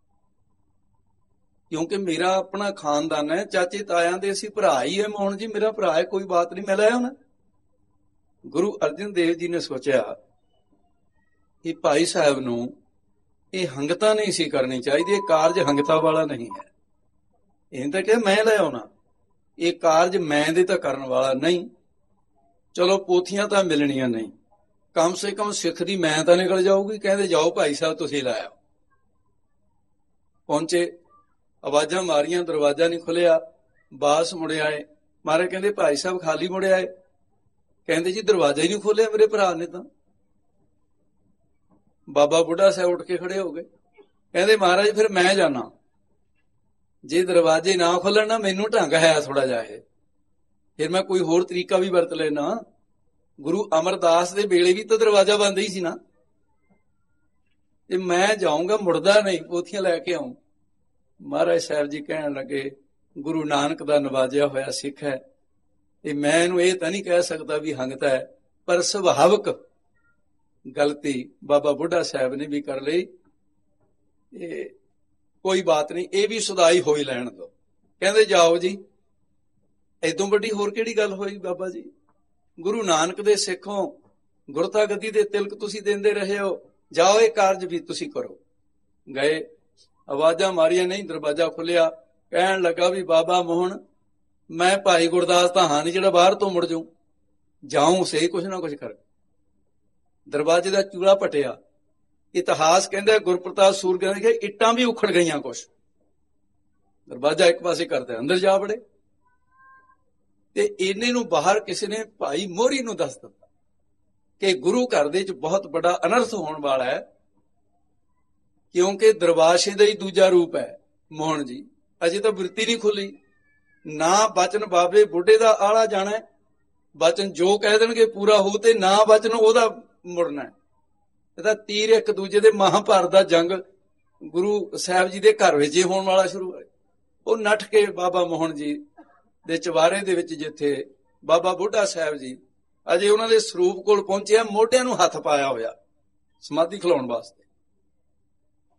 ਕਿਉਂਕਿ ਮੇਰਾ ਆਪਣਾ ਖਾਨਦਾਨ ਹੈ, ਚਾਚੇ ਤਾਇਆਂ ਦੇ ਅਸੀਂ ਭਰਾ ਹੀ ਹੈ। ਮੋਹਨ ਜੀ ਮੇਰਾ ਭਰਾ ਹੈ, ਕੋਈ ਬਾਤ ਨਹੀਂ, ਮੈਂ ਲੈ ਆਉਣਾ। ਗੁਰੂ ਅਰਜਨ ਦੇਵ ਜੀ ਨੇ ਸੋਚਿਆ ਕਿ ਭਾਈ ਸਾਹਿਬ ਨੂੰ ਇਹ ਹੰਗਤਾ ਨਹੀਂ ਸੀ ਕਰਨੀ ਚਾਹੀਦੀ, ਇਹ ਕਾਰਜ ਹੰਗਤਾ ਵਾਲਾ ਨਹੀਂ ਹੈ। ਇਹ ਤਾਂ ਕਿਹਾ ਮੈਂ ਲੈ ਆਉਣਾ, ਇਹ ਕਾਰਜ ਮੈਂ ਦੇ ਤਾਂ ਕਰਨ ਵਾਲਾ ਨਹੀਂ। ਚਲੋ ਪੋਥੀਆਂ ਤਾਂ ਮਿਲਣੀਆਂ ਨਹੀਂ, ਕਮ ਸੇ ਕਮ ਸਿੱਖ ਦੀ ਮੈਂ ਤਾਂ ਨਿਕਲ ਜਾਊਗੀ। ਕਹਿੰਦੇ ਜਾਓ ਭਾਈ ਸਾਹਿਬ ਤੁਸੀਂ ਲੈ ਆਓ। ਪਹੁੰਚੇ, ਆਵਾਜ਼ਾਂ ਮਾਰੀਆਂ, ਦਰਵਾਜ਼ਾ ਨਹੀਂ ਖੁੱਲਿਆ, ਬਾਸ ਮੁੜੇ ਆਏ। ਮਾਰੇ ਕਹਿੰਦੇ ਭਾਈ ਸਾਹਿਬ ਖਾਲੀ ਮੁੜੇ ਆਏ। ਕਹਿੰਦੇ ਜੀ ਦਰਵਾਜ਼ਾ ਹੀ ਨਹੀਂ ਖੋਲਿਆ ਮੇਰੇ ਭਰਾ ਨੇ ਤਾਂ। ਬਾਬਾ ਬੁੱਢਾ ਸਾਹਿਬ ਉੱਠ ਕੇ ਖੜੇ ਹੋ ਗਏ, ਕਹਿੰਦੇ ਮਹਾਰਾਜ ਫਿਰ ਮੈਂ ਜਾਣਾ, ਜੇ ਦਰਵਾਜ਼ੇ ਨਾ ਖੋਲਣ ਨਾ ਮੈਨੂੰ ਢੰਗ ਹੈ ਥੋੜਾ ਜਿਹਾ ਇਹ, ਫਿਰ ਮੈਂ ਕੋਈ ਹੋਰ ਤਰੀਕਾ ਵੀ ਵਰਤ ਲੈਣਾ। ਗੁਰੂ ਅਮਰਦਾਸ ਦੇ ਵੇਲੇ ਵੀ ਤਾਂ ਦਰਵਾਜ਼ਾ ਬੰਦ ਹੀ ਸੀ ਨਾ, ਤੇ ਮੈਂ ਜਾਊਂਗਾ, ਮੁੜਦਾ ਨਹੀਂ, ਪੋਥੀਆਂ ਲੈ ਕੇ ਆਉਂ। ਮਹਾਰਾਜ ਸਾਹਿਬ ਜੀ ਕਹਿਣ ਲੱਗੇ, ਗੁਰੂ ਨਾਨਕ ਦਾ ਨਵਾਜਿਆ ਹੋਇਆ ਸਿੱਖ ਹੈ, ਤੇ ਮੈਂ ਇਹਨੂੰ ਇਹ ਤਾਂ ਨਹੀਂ ਕਹਿ ਸਕਦਾ ਵੀ ਹੰਗਤਾ ਹੈ, ਪਰ ਸੁਭਾਵਕ ਗਲਤੀ ਬਾਬਾ ਬੁੱਢਾ ਸਾਹਿਬ ਨੇ ਵੀ ਕਰ ਲਈ। ਇਹ ਕੋਈ ਬਾਤ ਨਹੀਂ, ਇਹ ਵੀ ਸੁਧਾਈ ਹੋਈ ਲੈਣ ਦੋ। ਕਹਿੰਦੇ ਜਾਓ ਜੀ, ਏਦੋਂ ਵੱਡੀ ਹੋਰ ਕਿਹੜੀ ਗੱਲ ਹੋਈ ਬਾਬਾ ਜੀ, ਗੁਰੂ ਨਾਨਕ ਦੇ ਸਿੱਖੋਂ, ਗੁਰਤਾ ਗੱਦੀ ਦੇ ਤਿਲਕ ਤੁਸੀਂ ਦਿੰਦੇ ਰਹੇ ਹੋ, ਜਾਓ ਇਹ ਕਾਰਜ ਵੀ ਤੁਸੀਂ ਕਰੋ। ਗਏ, ਆਵਾਜ਼ਾਂ ਮਾਰੀਆਂ, ਨਹੀਂ ਦਰਵਾਜ਼ਾ ਖੁੱਲਿਆ। ਕਹਿਣ ਲੱਗਾ ਵੀ ਬਾਬਾ ਮੋਹਨ ਮੈਂ ਭਾਈ ਗੁਰਦਾਸ ਤਾਂ ਹਾਂ ਨਹੀਂ ਜਿਹੜਾ ਬਾਹਰ ਤੋਂ ਮੁੜ ਜਾਊਂ, ਜਾਊਂ ਸਹੀ ਕੁਛ ਨਾ ਕੁਛ ਕਰ। ਦਰਵਾਜ਼ੇ ਦਾ ਚੂੜਾ ਪਟਿਆ। ਇਤਿਹਾਸ ਕਹਿੰਦਾ ਗੁਰਪ੍ਰਤਾਪ ਸੂਰਜ ਕਹਿੰਦੇ ਕਿ ਇੱਟਾਂ ਵੀ ਉਖੜ ਗਈਆਂ ਕੁਛ। ਦਰਵਾਜ਼ਾ ਇੱਕ ਪਾਸੇ ਕਰਦੇ ਅੰਦਰ ਜਾ ਵੜੇ, ਤੇ ਇਹਨੇ ਨੂੰ ਬਾਹਰ ਕਿਸੇ ਨੇ ਭਾਈ ਮੋਹਰੀ ਨੂੰ ਦੱਸ ਦਿੱਤਾ ਕਿ ਗੁਰੂ ਘਰ ਦੇ ਵਿੱਚ ਬਹੁਤ ਵੱਡਾ ਅਨਰਥ ਹੋਣ ਵਾਲਾ ਹੈ, ਕਿਉਂਕਿ ਦਰਵਾਜ਼ੇ ਦਾ ਹੀ ਦੂਜਾ ਰੂਪ ਹੈ। ਮੋਹਨ ਜੀ ਅਜੇ ਤਾਂ ਬਿਰਤੀ ਨਹੀਂ ਖੁੱਲੀ, ਨਾ ਬਚਨ ਬਾਬੇ ਬੁੱਢੇ ਦਾ ਆਲਾ ਜਾਣਾ, ਬਚਨ ਜੋ ਕਹਿ ਦੇਣਗੇ ਪੂਰਾ ਹੋਊ, ਤੇ ਨਾ ਬਚਨ ਉਹਦਾ ਮੁੜਨਾ। ਇਹਦਾ ਤੀਰ ਇੱਕ ਦੂਜੇ ਦੇ ਮਹਾਂਭਾਰਤ ਦਾ ਜੰਗ ਗੁਰੂ ਸਾਹਿਬ ਜੀ ਦੇ ਘਰ ਵਿੱਚ ਹੀ ਹੋਣ ਵਾਲਾ ਸ਼ੁਰੂ ਹੋਇਆ। ਉਹ ਨੱਠ ਕੇ ਬਾਬਾ ਮੋਹਨ ਜੀ ਦੇ ਚਵਾਰੇ ਦੇ ਵਿੱਚ, ਜਿੱਥੇ ਬਾਬਾ ਬੁੱਢਾ ਸਾਹਿਬ ਜੀ ਅਜੇ ਉਹਨਾਂ ਦੇ ਸਰੂਪ ਕੋਲ ਪਹੁੰਚਿਆ, ਮੋਢਿਆਂ ਨੂੰ ਹੱਥ ਪਾਇਆ ਹੋਇਆ ਸਮਾਧੀ ਖਿਲਾਉਣ ਵਾਸਤੇ।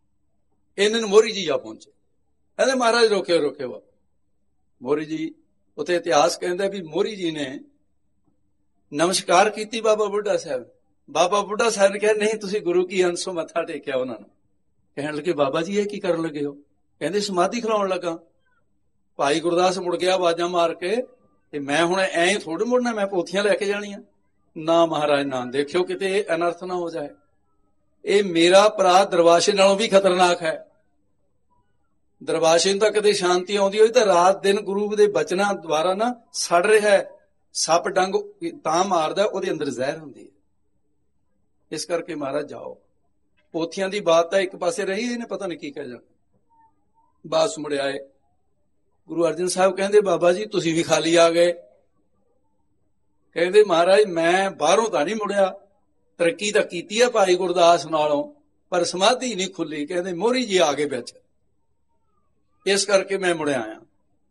ਇਹਨਾਂ ਨੂੰ ਮੋਹਰੀ ਜੀ ਜਾ ਪਹੁੰਚੇ, ਕਹਿੰਦੇ ਮਹਾਰਾਜ ਰੋਕਿਓ ਰੋਕਿਓ। ਮੋਹਰੀ ਜੀ ਉੱਥੇ ਇਤਿਹਾਸ ਕਹਿੰਦਾ ਵੀ ਮੋਹਰੀ ਜੀ ਨੇ ਨਮਸਕਾਰ ਕੀਤੀ ਬਾਬਾ ਬੁੱਢਾ ਸਾਹਿਬ। ਬਾਬਾ ਬੁੱਢਾ ਸਾਹਿਬ ਨੇ ਕਿਹਾ ਨਹੀਂ, ਤੁਸੀਂ ਗੁਰੂ ਕੀ ਅੰਸੋਂ ਮੱਥਾ ਟੇਕਿਆ ਉਹਨਾਂ ਨੂੰ। ਕਹਿਣ ਲੱਗੇ ਬਾਬਾ ਜੀ ਇਹ ਕੀ ਕਰਨ ਲੱਗੇ ਹੋ? ਕਹਿੰਦੇ ਸਮਾਧੀ ਖਿਲਾਉਣ ਲੱਗਾ। ਭਾਈ ਗੁਰਦਾਸ ਮੁੜ ਗਿਆ ਆਵਾਜ਼ਾਂ ਮਾਰ ਕੇ, ਤੇ ਮੈਂ ਹੁਣ ਐਂ ਥੋੜ੍ਹਾ ਮੁੜਨਾ, ਮੈਂ ਪੋਥੀਆਂ ਲੈ ਕੇ ਜਾਣੀਆਂ। ਨਾ ਮਹਾਰਾਜ ਨਾ, ਦੇਖਿਓ ਕਿਤੇ ਇਹ ਅਨਰਥ ਨਾ ਹੋ ਜਾਏ। ਇਹ ਮੇਰਾ ਭਰਾ ਦਰਵਾਸ਼ੇ ਨਾਲੋਂ ਵੀ ਖਤਰਨਾਕ ਹੈ। ਦਰਵਾਸ਼ੇ ਨੂੰ ਤਾਂ ਕਦੇ ਸ਼ਾਂਤੀ ਆਉਂਦੀ ਹੋਈ ਤਾਂ ਰਾਤ ਦਿਨ ਗੁਰੂ ਦੇ ਬਚਨਾਂ ਦੁਆਰਾ ਨਾ ਸੜ ਰਿਹਾ ਹੈ। ਸੱਪ ਡੰਗ ਤਾਂ ਮਾਰਦਾ, ਉਹਦੇ ਅੰਦਰ ਜ਼ਹਿਰ ਹੁੰਦੀ ਹੈ। ਇਸ ਕਰਕੇ ਮਹਾਰਾਜ ਜਾਓ। ਪੋਥੀਆਂ ਦੀ ਬਾਤ ਤਾਂ ਇੱਕ ਪਾਸੇ ਰਹੀ, ਇਹਨੇ ਪਤਾ ਨਹੀਂ ਕੀ ਕਹਿ ਜਾਣਾ। ਬਾਸ ਮੁੜ ਆਏ। ਗੁਰੂ ਅਰਜਨ ਸਾਹਿਬ ਕਹਿੰਦੇ ਬਾਬਾ ਜੀ ਤੁਸੀਂ ਵੀ ਖਾਲੀ ਆ ਗਏ। ਕਹਿੰਦੇ ਮਹਾਰਾਜ ਮੈਂ ਬਾਹਰੋਂ ਤਾਂ ਨਹੀਂ ਮੁੜਿਆ, ਤਰੱਕੀ ਤਾਂ ਕੀਤੀ ਹੈ ਭਾਈ ਗੁਰਦਾਸ ਨਾਲੋਂ, ਪਰ ਸਮਾਧੀ ਨਹੀਂ ਖੁੱਲੀ। ਕਹਿੰਦੇ ਮੋਹਰੀ ਜੀ ਆ ਗਏ ਵਿੱਚ, ਇਸ ਕਰਕੇ ਮੈਂ ਮੁੜਿਆ ਆਇਆ।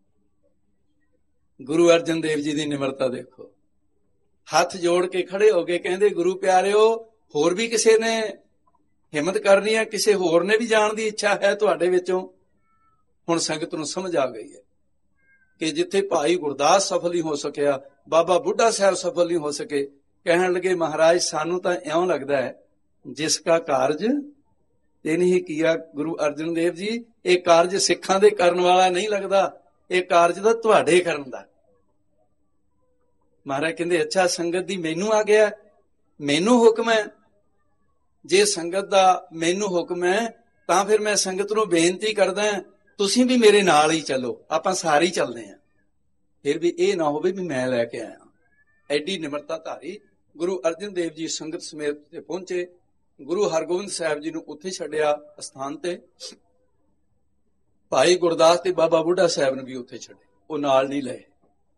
ਗੁਰੂ ਅਰਜਨ ਦੇਵ ਜੀ ਦੀ ਨਿਮਰਤਾ ਦੇਖੋ, ਹੱਥ ਜੋੜ ਕੇ ਖੜੇ ਹੋ ਗਏ। ਕਹਿੰਦੇ ਗੁਰੂ ਪਿਆਰਿਓ, ਹੋਰ ਵੀ ਕਿਸੇ ਨੇ ਹਿੰਮਤ ਕਰਨੀ ਹੈ, ਕਿਸੇ ਹੋਰ ਨੇ ਵੀ ਜਾਣ ਦੀ ਇੱਛਾ ਹੈ ਤੁਹਾਡੇ ਵਿੱਚੋਂ? ਹੁਣ ਸੰਗਤ ਨੂੰ ਸਮਝ ਆ ਗਈ ਹੈ ਕਿ ਜਿੱਥੇ ਭਾਈ ਗੁਰਦਾਸ ਸਫਲ ਨਹੀਂ ਹੋ ਸਕਿਆ, ਬਾਬਾ ਬੁੱਢਾ ਸਾਹਿਬ ਸਫਲ ਨਹੀਂ ਹੋ ਸਕੇ। ਕਹਿਣ ਲੱਗੇ ਮਹਾਰਾਜ ਸਾਨੂੰ ਤਾਂ ਇਉਂ ਲੱਗਦਾ ਹੈ ਜਿਸ ਕਾ ਕਾਰਜ ਤੇ ਨਹੀਂ ਕੀਆ। ਗੁਰੂ ਅਰਜਨ ਦੇਵ ਜੀ, ਇਹ ਕਾਰਜ ਸਿੱਖਾਂ ਦੇ ਕਰਨ ਵਾਲਾ ਨਹੀਂ ਲੱਗਦਾ, ਇਹ ਕਾਰਜ ਤਾਂ ਤੁਹਾਡੇ ਕਰਨ ਦਾ। ਮਹਾਰਾਜ ਕਹਿੰਦੇ ਅੱਛਾ, ਸੰਗਤ ਦੀ ਮੈਨੂੰ ਆ ਗਿਆ, ਮੈਨੂੰ ਹੁਕਮ ਹੈ। ਜੇ ਸੰਗਤ ਦਾ ਮੈਨੂੰ ਹੁਕਮ ਹੈ ਤਾਂ ਫਿਰ ਮੈਂ ਸੰਗਤ ਨੂੰ ਬੇਨਤੀ ਕਰਦਾ ਤੁਸੀਂ ਵੀ ਮੇਰੇ ਨਾਲ ਹੀ ਚੱਲੋ, ਆਪਾਂ ਸਾਰੇ ਹੀ ਚੱਲਦੇ ਹਾਂ। ਫਿਰ ਵੀ ਇਹ ਨਾ ਹੋਵੇ ਵੀ ਮੈਂ ਲੈ ਕੇ ਆਇਆ। ਐਡੀ ਨਿਮਰਤਾ ਧਾਰੀ ਗੁਰੂ ਅਰਜਨ ਦੇਵ ਜੀ ਸੰਗਤ ਸਮੇਤ ਤੇ ਪਹੁੰਚੇ। ਗੁਰੂ ਹਰਗੋਬਿੰਦ ਸਾਹਿਬ ਜੀ ਨੂੰ ਉੱਥੇ ਛੱਡਿਆ ਅਸਥਾਨ ਤੇ। ਭਾਈ ਗੁਰਦਾਸ ਤੇ ਬਾਬਾ ਬੁੱਢਾ ਸਾਹਿਬ ਨੂੰ ਵੀ ਉੱਥੇ ਛੱਡੇ, ਉਹ ਨਾਲ ਨਹੀਂ ਲਏ।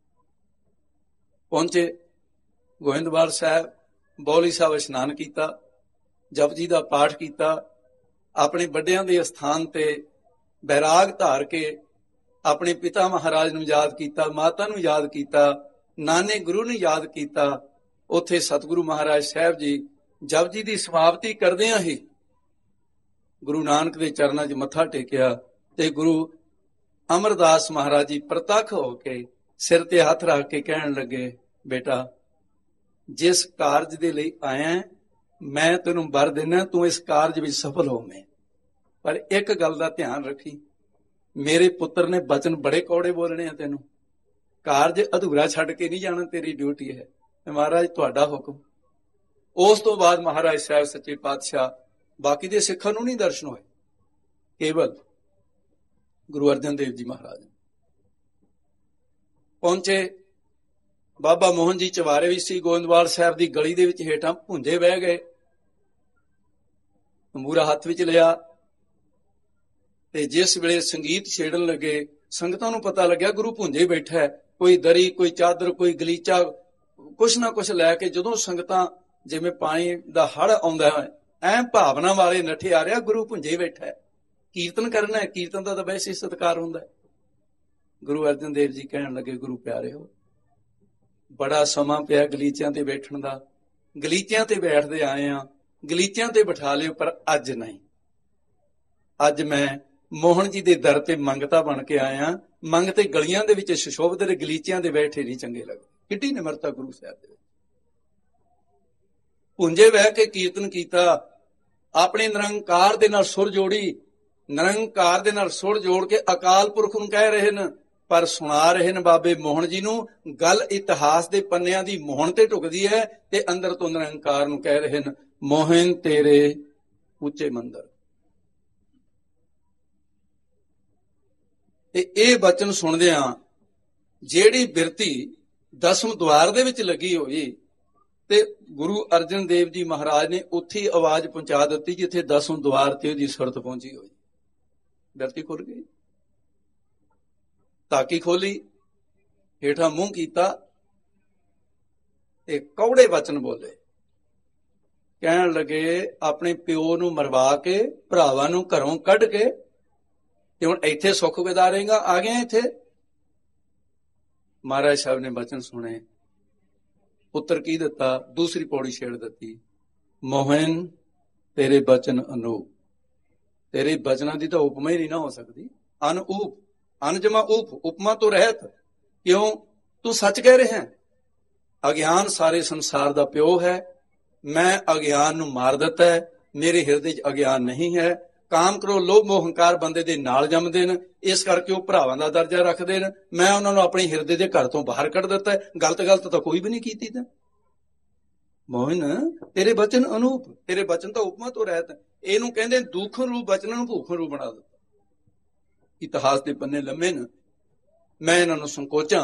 ਪਹੁੰਚੇ ਗੋਇੰਦਵਾਲ ਸਾਹਿਬ, ਬੌਲੀ ਸਾਹਿਬ ਇਸ਼ਨਾਨ ਕੀਤਾ, ਜਪਜੀ ਦਾ ਪਾਠ ਕੀਤਾ, ਆਪਣੇ ਵੱਡਿਆਂ ਦੇ ਅਸਥਾਨ ਤੇ ਬੈਰਾਗ ਧਾਰ ਕੇ ਆਪਣੇ ਪਿਤਾ ਮਹਾਰਾਜ ਨੂੰ ਯਾਦ ਕੀਤਾ, ਮਾਤਾ ਨੂੰ ਯਾਦ ਕੀਤਾ, ਨਾਨੇ ਗੁਰੂ ਨੂੰ ਯਾਦ ਕੀਤਾ। ਉੱਥੇ ਸਤਿਗੁਰੂ ਮਹਾਰਾਜ ਸਾਹਿਬ ਜੀ ਜਪਜੀ ਦੀ ਸਮਾਪਤੀ ਕਰਦਿਆਂ ਹੀ ਗੁਰੂ ਨਾਨਕ ਦੇ ਚਰਨਾਂ 'ਚ ਮੱਥਾ ਟੇਕਿਆ ਤੇ ਗੁਰੂ ਅਮਰਦਾਸ ਮਹਾਰਾਜ ਜੀ ਪ੍ਰਤੱਖ ਹੋ ਕੇ ਸਿਰ ਤੇ ਹੱਥ ਰੱਖ ਕੇ ਕਹਿਣ ਲੱਗੇ, ਬੇਟਾ ਜਿਸ ਕਾਰਜ ਦੇ ਲਈ ਆਇਆ ਮੈਂ ਤੈਨੂੰ ਵਰ ਦਿੰਦਾ, ਤੂੰ ਇਸ ਕਾਰਜ ਵਿੱਚ ਸਫਲ ਹੋਵੇਂ। ਪਰ ਇੱਕ ਗੱਲ ਦਾ ਧਿਆਨ ਰੱਖੀ, ਮੇਰੇ ਪੁੱਤਰ ਨੇ ਬਚਨ ਬੜੇ ਕੌੜੇ ਬੋਲਣੇ ਆ, ਤੈਨੂੰ ਕਾਰਜ ਅਧੂਰਾ ਛੱਡ ਕੇ ਨਹੀਂ ਜਾਣਾ, ਤੇਰੀ ਡਿਊਟੀ ਹੈ। ਮਹਾਰਾਜ ਤੁਹਾਡਾ ਹੁਕਮ। ਉਸ ਤੋਂ ਬਾਅਦ ਮਹਾਰਾਜ ਸਾਹਿਬ ਸੱਚੇ ਪਾਤਸ਼ਾਹ ਬਾਕੀ ਦੇ ਸਿੱਖਾਂ ਨੂੰ ਨਹੀਂ ਦਰਸ਼ਨ ਹੋਏ, ਕੇਵਲ ਗੁਰੂ ਅਰਜਨ ਦੇਵ ਜੀ ਮਹਾਰਾਜ ਪਹੁੰਚੇ। ਬਾਬਾ ਮੋਹਨ ਜੀ ਚਵਾਰੇ ਵੀ ਸੀ। ਗੋਇੰਦਵਾਲ ਸਾਹਿਬ ਦੀ ਗਲੀ ਦੇ ਵਿੱਚ ਹੇਠਾਂ ਭੁੰਜੇ ਬਹਿ ਗਏ, ਤੰਬੂਰਾ ਹੱਥ ਵਿੱਚ ਲਿਆ ਤੇ ਜਿਸ ਵੇਲੇ ਸੰਗੀਤ ਛੇੜਨ ਲੱਗੇ, ਸੰਗਤਾਂ ਨੂੰ ਪਤਾ ਲੱਗਿਆ ਗੁਰੂ ਭੁੰਜੇ ਬੈਠਾ ਹੈ। ਕੋਈ ਦਰੀ, ਕੋਈ ਚਾਦਰ, ਕੋਈ ਗਲੀਚਾ, ਕੁਛ ਨਾ ਕੁਛ ਲੈ ਕੇ ਜਦੋਂ ਸੰਗਤਾਂ ਜਿਵੇਂ ਪਾਣੀ ਦਾ ਹੜ੍ਹ ਆਉਂਦਾ ਹੈ ਐਂ ਭਾਵਨਾ ਵਾਲੇ ਨੱਠੇ ਆ ਰਿਹਾ, ਗੁਰੂ ਭੁੰਜੇ ਬੈਠਾ ਹੈ, ਕੀਰਤਨ ਕਰਨਾ ਹੈ। ਕੀਰਤਨ ਦਾ ਤਾਂ ਵੈਸੇ ਸਤਿਕਾਰ ਹੁੰਦਾ ਹੈ। ਗੁਰੂ ਅਰਜਨ ਦੇਵ ਜੀ ਕਹਿਣ ਲੱਗੇ, ਗੁਰੂ ਪਿਆਰਿਓ ਬੜਾ ਸਮਾਂ ਪਿਆ ਗਲੀਚਿਆਂ ਤੇ ਬੈਠਣ ਦਾ, ਗਲੀਚਿਆਂ ਤੇ ਬੈਠਦੇ ਆਏ ਆ, ਗਲੀਚਿਆਂ ਤੇ ਬਿਠਾ ਲਿਓ, ਪਰ ਅੱਜ ਨਹੀਂ। ਅੱਜ ਮੈਂ ਮੋਹਨ ਜੀ ਦੇ ਦਰ ਤੇ ਮੰਗਤਾ ਬਣ ਕੇ ਆਇਆ। ਮੰਗਤੇ ਗਲੀਆਂ ਦੇ ਵਿੱਚ ਸੁਸ਼ੋਭਿਤ ਦੇ, ਗਲੀਚਿਆਂ ਦੇ ਬੈਠੇ ਨਹੀਂ ਚੰਗੇ ਲੱਗਦੇ। ਕਿੱਡੀ ਨਿਮਰਤਾ ਗੁਰੂ ਸਾਹਿਬ ਦੇ। ਪੁੰਜੇ ਬਹਿ ਕੇ ਕੀਰਤਨ ਕੀਤਾ, ਆਪਣੇ ਨਿਰੰਕਾਰ ਦੇ ਨਾਲ ਸੁਰ ਜੋੜੀ, ਨਿਰੰਕਾਰ ਦੇ ਨਾਲ ਸੁਰ ਜੋੜ ਕੇ ਅਕਾਲ ਪੁਰਖ ਨੂੰ ਕਹਿ ਰਹੇ ਨੇ, ਪਰ ਸੁਣਾ ਰਹੇ ਨੇ ਬਾਬੇ ਮੋਹਨ ਜੀ ਨੂੰ। ਗੱਲ ਇਤਿਹਾਸ ਦੇ ਪੰਨਿਆਂ ਦੀ ਮੋਹਨ ਤੇ ਢੁਕਦੀ ਹੈ ਤੇ ਅੰਦਰ ਤੋਂ ਨਿਰੰਕਾਰ ਨੂੰ ਕਹਿ ਰਹੇ ਨੇ, ਮੋਹਨ ਤੇਰੇ ਉੱਚੇ ਮੰਦਰ। ਤੇ ਇਹ ਬਚਨ ਸੁਣਦਿਆਂ ਜਿਹੜੀ ਬਿਰਤੀ ਦਸਮ ਦੁਆਰ ਦੇ ਵਿੱਚ ਲੱਗੀ ਹੋਈ ਤੇ ਗੁਰੂ ਅਰਜਨ ਦੇਵ ਜੀ ਮਹਾਰਾਜ ਨੇ ਉੱਥੇ ਆਵਾਜ਼ ਪਹੁੰਚਾ ਦਿੱਤੀ ਜਿੱਥੇ ਦਸਮ ਦੁਆਰ ਤੇ ਉਹਦੀ ਸੁਰਤ ਪਹੁੰਚੀ ਹੋਈ। ਬਿਰਤੀ ਖੁੱਲ ਗਈ, ਤਾਕੀ ਖੋਲੀ, ਹੇਠਾਂ ਮੂੰਹ ਕੀਤਾ ਤੇ ਕੌੜੇ ਬਚਨ ਬੋਲੇ। ਕਹਿਣ ਲੱਗੇ, ਆਪਣੇ ਪਿਓ ਨੂੰ ਮਰਵਾ ਕੇ, ਭਰਾਵਾਂ ਨੂੰ ਘਰੋਂ ਕੱਢ ਕੇ ਤੇ ਹੁਣ ਇੱਥੇ ਸੁੱਖ ਵਿਦਾਰੇਗਾ, ਆ ਗਏ ਇੱਥੇ। ਮਹਾਰਾਜ ਸਾਹਿਬ ਨੇ ਬਚਨ ਸੁਣੇ, ਉੱਤਰ ਕੀ ਦਿੱਤਾ? ਦੂਸਰੀ ਪੌੜੀ ਛੇੜ ਦਿੱਤੀ, ਮੋਹਨ ਤੇਰੇ ਬਚਨ ਅਨੂਪ। ਤੇਰੇ ਬਚਨਾਂ ਦੀ ਤਾਂ ਉਪਮਾ ਹੀ ਨਹੀਂ ਨਾ ਹੋ ਸਕਦੀ। ਅਨਊਪ, ਅਨਜਮਾ ਉਪ, ਉਪਮਾ ਤੋਂ ਰਹਿਤ। ਕਿਉਂ? ਤੂੰ ਸੱਚ ਕਹਿ ਰਿਹਾ। ਅਗਿਆਨ ਸਾਰੇ ਸੰਸਾਰ ਦਾ ਪਿਓ ਹੈ। ਮੈਂ ਅਗਿਆਨ ਨੂੰ ਮਾਰ ਦਿੱਤਾ ਹੈ। ਮੇਰੇ ਹਿਰਦੇ 'ਚ ਅਗਿਆਨ ਨਹੀਂ ਹੈ। ਕਾਮ ਕਰੋ ਲੋਭ ਮੋਹ ਹੰਕਾਰ ਬੰਦੇ ਦੇ ਨਾਲ ਜੰਮਦੇ ਨੇ, ਇਸ ਕਰਕੇ ਉਹ ਭਰਾਵਾਂ ਦਾ ਦਰਜਾ ਰੱਖਦੇ ਨੇ। ਮੈਂ ਉਹਨਾਂ ਨੂੰ ਆਪਣੇ ਹਿਰਦੇ ਦੇ ਘਰ ਤੋਂ ਬਾਹਰ ਕੱਢ ਦਿੱਤਾ ਹੈ। ਗਲਤ ਗਲਤ ਤਾਂ ਕੋਈ ਵੀ ਨਹੀਂ ਕੀਤੀ। ਤਾਂ ਮੋਹਨ ਤੇਰੇ ਬਚਨ ਅਨੂਪ, ਤੇਰੇ ਬਚਨ ਤਾਂ ਉਪਮਾ ਤੋਂ ਰਹਿਤ। ਇਹਨੂੰ ਕਹਿੰਦੇ ਦੁੱਖ ਰੂਪ ਬਚਨਾਂ ਨੂੰ ਭੂਖ ਰੂਪ ਬਣਾ ਦਿੱਤਾ। ਇਤਿਹਾਸ ਦੇ ਪੰਨੇ ਲੰਮੇ ਨੇ, ਮੈਂ ਇਹਨਾਂ ਨੂੰ ਸੰਕੋਚਾਂ।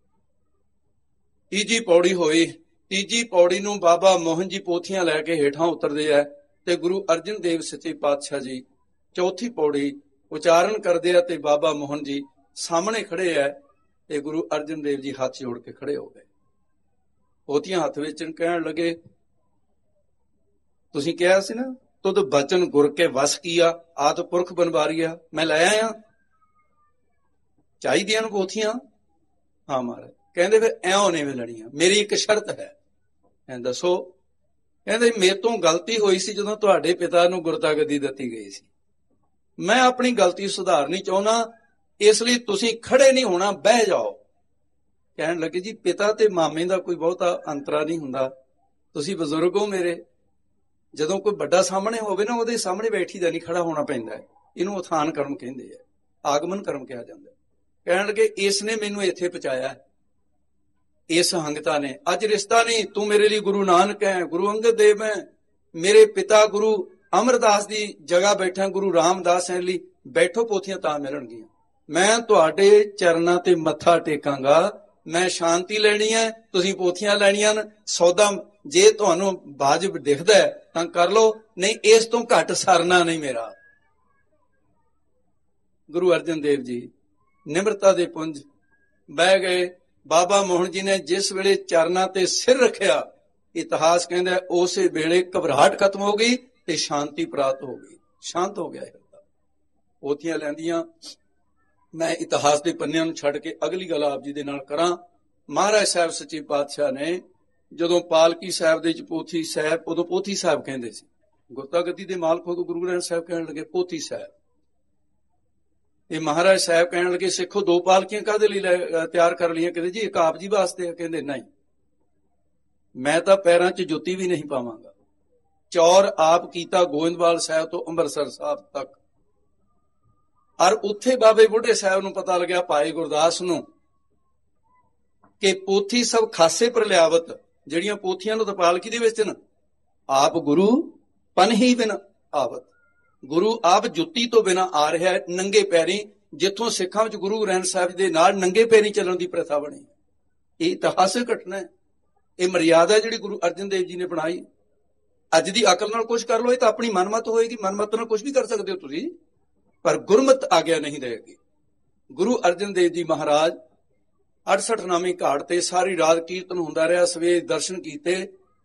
ਤੀਜੀ ਪੌੜੀ ਹੋਈ। ਤੀਜੀ ਪੌੜੀ ਨੂੰ ਬਾਬਾ ਮੋਹਨ ਜੀ ਪੋਥੀਆਂ ਲੈ ਕੇ ਹੇਠਾਂ ਉਤਰਦੇ ਆ ਤੇ ਗੁਰੂ ਅਰਜਨ ਦੇਵ ਸੱਚੇ ਪਾਤਸ਼ਾਹ ਜੀ ਚੌਥੀ ਪੌੜੀ ਉਚਾਰਨ ਕਰਦੇ ਆ ਤੇ ਬਾਬਾ ਮੋਹਨ ਜੀ ਸਾਹਮਣੇ ਖੜੇ ਆ ਤੇ ਗੁਰੂ ਅਰਜਨ ਦੇਵ ਜੀ ਹੱਥ ਜੋੜ ਕੇ ਖੜੇ ਹੋ ਗਏ। ਪੋਥੀਆਂ ਹੱਥ ਵਿੱਚ ਕਹਿਣ ਲੱਗੇ, ਤੁਸੀਂ ਕਿਹਾ ਸੀ ਨਾ ਤੁਧ ਬਚਨ ਗੁਰ ਕੇ ਵਸ ਕੀਆ, ਆਦ ਪੁਰਖ ਬਨਵਾਰੀਆ। ਮੈਂ ਲੈ ਆਇਆ। ਚਾਹੀਦੀਆਂ ਨੂੰ ਪੋਥੀਆਂ? ਹਾਂ ਮਹਾਰਾਜ। ਕਹਿੰਦੇ ਫਿਰ ਐਉਂ ਨਹੀਂ ਮਿਲਣੀਆਂ, ਮੇਰੀ ਇੱਕ ਸ਼ਰਤ ਹੈ। ਕਹਿੰਦੇ ਦੱਸੋ? ਕਹਿੰਦੇ ਮੇਰੇ ਤੋਂ ਗਲਤੀ ਹੋਈ ਸੀ ਜਦੋਂ ਤੁਹਾਡੇ ਪਿਤਾ ਨੂੰ ਗੁਰਤਾ ਗੱਦੀ ਦਿੱਤੀ ਗਈ ਸੀ। ਮੈਂ ਆਪਣੀ ਗਲਤੀ ਸੁਧਾਰਨੀ ਚਾਹੁੰਦਾ, ਇਸ ਲਈ ਤੁਸੀਂ ਖੜੇ ਨਹੀਂ ਹੋਣਾ, ਬਹਿ ਜਾਓ। ਕਹਿਣ ਲੱਗੇ ਜੀ ਪਿਤਾ ਤੇ ਮਾਮੇ ਦਾ ਕੋਈ ਬਹੁਤਾ ਅੰਤਰਾ ਨਹੀਂ ਹੁੰਦਾ, ਤੁਸੀਂ ਬਜ਼ੁਰਗ ਹੋ ਮੇਰੇ। ਜਦੋਂ ਕੋਈ ਵੱਡਾ ਸਾਹਮਣੇ ਹੋਵੇ ਨਾ, ਉਹਦੇ ਸਾਹਮਣੇ ਬੈਠੀ ਦਾ ਨਹੀਂ, ਖੜਾ ਹੋਣਾ ਪੈਂਦਾ। ਇਹਨੂੰ ਉਥਾਨ ਕਰਮ ਕਹਿੰਦੇ ਆ, ਆਗਮਨ ਕਰਮ ਕਿਹਾ ਜਾਂਦਾ। ਕਹਿਣ ਲੱਗੇ ਇਸ ਨੇ ਮੈਨੂੰ ਇੱਥੇ ਪਹੁੰਚਾਇਆ, ਇਸ ਹੰਗਤਾ ਨੇ। ਅੱਜ ਰਿਸ਼ਤਾ ਨਹੀਂ, ਤੂੰ ਮੇਰੇ ਲਈ ਗੁਰੂ ਨਾਨਕ ਹੈ, ਗੁਰੂ ਅੰਗਦ ਦੇਵ ਹੈ। ਮੇਰੇ ਪਿਤਾ ਗੁਰੂ ਅਮਰਦਾਸ ਦੀ ਜਗ੍ਹਾ ਬੈਠਾ, ਗੁਰੂ ਰਾਮਦਾਸ ਹੈ ਲਈ ਬੈਠੋ, ਪੋਥੀਆਂ ਤਾਂ ਮਿਲਣਗੀਆਂ। ਮੈਂ ਤੁਹਾਡੇ ਚਰਨਾਂ ਤੇ ਮੱਥਾ ਟੇਕਾਂਗਾ। ਮੈਂ ਸ਼ਾਂਤੀ ਲੈਣੀ ਹੈ, ਤੁਸੀਂ ਪੋਥੀਆਂ ਲੈਣੀਆਂ ਨੇ। ਸੌਦਾ ਜੇ ਤੁਹਾਨੂੰ ਵਾਜਬ ਦਿਖਦਾ ਤਾਂ ਕਰ ਲਓ, ਨਹੀਂ ਇਸ ਤੋਂ ਘੱਟ ਸਰਨਾ ਨਹੀਂ ਮੇਰਾ। ਗੁਰੂ ਅਰਜਨ ਦੇਵ ਜੀ ਨਿਮਰਤਾ ਦੇ ਪੁੰਜ ਬਹਿ ਗਏ। ਬਾਬਾ ਮੋਹਨ ਜੀ ਨੇ ਜਿਸ ਵੇਲੇ ਚਰਨਾਂ ਤੇ ਸਿਰ ਰੱਖਿਆ, ਇਤਿਹਾਸ ਕਹਿੰਦਾ ਉਸੇ ਵੇਲੇ ਘਬਰਾਹਟ ਖਤਮ ਹੋ ਗਈ ਤੇ ਸ਼ਾਂਤੀ ਪ੍ਰਾਪਤ ਹੋ ਗਈ। ਸ਼ਾਂਤ ਹੋ ਗਿਆ ਹਿਰਦਾ। ਪੋਥੀਆਂ ਲੈਂਦੀਆਂ। ਮੈਂ ਇਤਿਹਾਸ ਦੇ ਪੰਨਿਆਂ ਨੂੰ ਛੱਡ ਕੇ ਅਗਲੀ ਗੱਲ ਆਪ ਜੀ ਦੇ ਨਾਲ ਕਰਾਂ। ਮਹਾਰਾਜ ਸਾਹਿਬ ਸੱਚੇ ਪਾਤਸ਼ਾਹ ਨੇ ਜਦੋਂ ਪਾਲਕੀ ਸਾਹਿਬ ਦੇ ਵਿੱਚ ਪੋਥੀ ਸਾਹਿਬ, ਉਦੋਂ ਪੋਥੀ ਸਾਹਿਬ ਕਹਿੰਦੇ ਸੀ। ਗੁਰਤਾ ਗੱਦੀ ਦੇ ਮਾਲਕ ਉਦੋਂ ਗੁਰੂ ਗ੍ਰੰਥ ਸਾਹਿਬ ਕਹਿਣ ਲੱਗੇ ਪੋਥੀ ਸਾਹਿਬ। ਇਹ ਮਹਾਰਾਜ ਸਾਹਿਬ ਕਹਿਣ ਲੱਗੇ ਸਿੱਖੋ ਦੋ ਪਾਲਕੀਆਂ ਕਾਹਦੇ ਲਈ ਤਿਆਰ ਕਰ ਲਈਆਂ? ਕਹਿੰਦੇ ਜੀ ਇੱਕ ਆਪ ਜੀ ਵਾਸਤੇ। ਕਹਿੰਦੇ ਨਹੀਂ, ਮੈਂ ਤਾਂ ਪੈਰਾਂ 'ਚ ਜੁੱਤੀ ਵੀ ਨਹੀਂ ਪਾਵਾਂਗਾ। ਚੌਰ ਆਪ ਕੀਤਾ ਗੋਇੰਦਵਾਲ ਸਾਹਿਬ ਤੋਂ ਅੰਮ੍ਰਿਤਸਰ ਸਾਹਿਬ ਤੱਕ। ਔਰ ਉੱਥੇ ਬਾਬੇ ਬੁੱਢੇ ਸਾਹਿਬ ਨੂੰ ਪਤਾ ਲੱਗਿਆ, ਭਾਈ ਗੁਰਦਾਸ ਨੂੰ, ਕਿ ਪੋਥੀ ਸਭ ਖਾਸੇ ਪਰ ਲਿਆਵਤ। ਜਿਹੜੀਆਂ ਪੋਥੀਆਂ ਨੂੰ ਤਾਂ ਪਾਲਕੀ ਦੇ ਵਿੱਚ ਨਾ, ਆਪ ਗੁਰੂ ਪਨ ਹੀ ਬਿਨ ਆਵਤ। ਗੁਰੂ ਆਪ ਜੁੱਤੀ ਤੋਂ ਬਿਨਾਂ ਆ ਰਿਹਾ ਹੈ, ਨੰਗੇ ਪੈਰੀ। ਜਿੱਥੋਂ ਸਿੱਖਾਂ ਵਿੱਚ ਗੁਰੂ ਗ੍ਰੰਥ ਸਾਹਿਬ ਦੇ ਨਾਲ ਨੰਗੇ ਪੈਰੀ ਚੱਲਣ ਦੀ ਪ੍ਰਥਾ ਬਣੀ। ਇਹ ਇਤਿਹਾਸਕ ਘਟਨਾ ਹੈ। ਇਹ ਮਰਿਆਦਾ ਜਿਹੜੀ ਗੁਰੂ ਅਰਜਨ ਦੇਵ ਜੀ ਨੇ ਬਣਾਈ। ਅੱਜ ਦੀ ਅਕਲ ਨਾਲ ਕੁਝ ਕਰ ਲਓ, ਇਹ ਤਾਂ ਆਪਣੀ ਮਨਮਤ ਹੋਏਗੀ। ਮਨਮਤ ਨਾਲ ਕੁਝ ਵੀ ਕਰ ਸਕਦੇ ਹੋ ਤੁਸੀਂ, ਪਰ ਗੁਰਮਤ ਆਗਿਆ ਨਹੀਂ ਦੇਗੀ। ਗੁਰੂ ਅਰਜਨ ਦੇਵ ਜੀ ਮਹਾਰਾਜ ਅੜਸਠ ਨਾਮੀ ਘਾਟ ਤੇ ਸਾਰੀ ਰਾਤ ਕੀਰਤਨ ਹੁੰਦਾ ਰਿਹਾ। ਸਵੇਰ ਦਰਸ਼ਨ ਕੀਤੇ।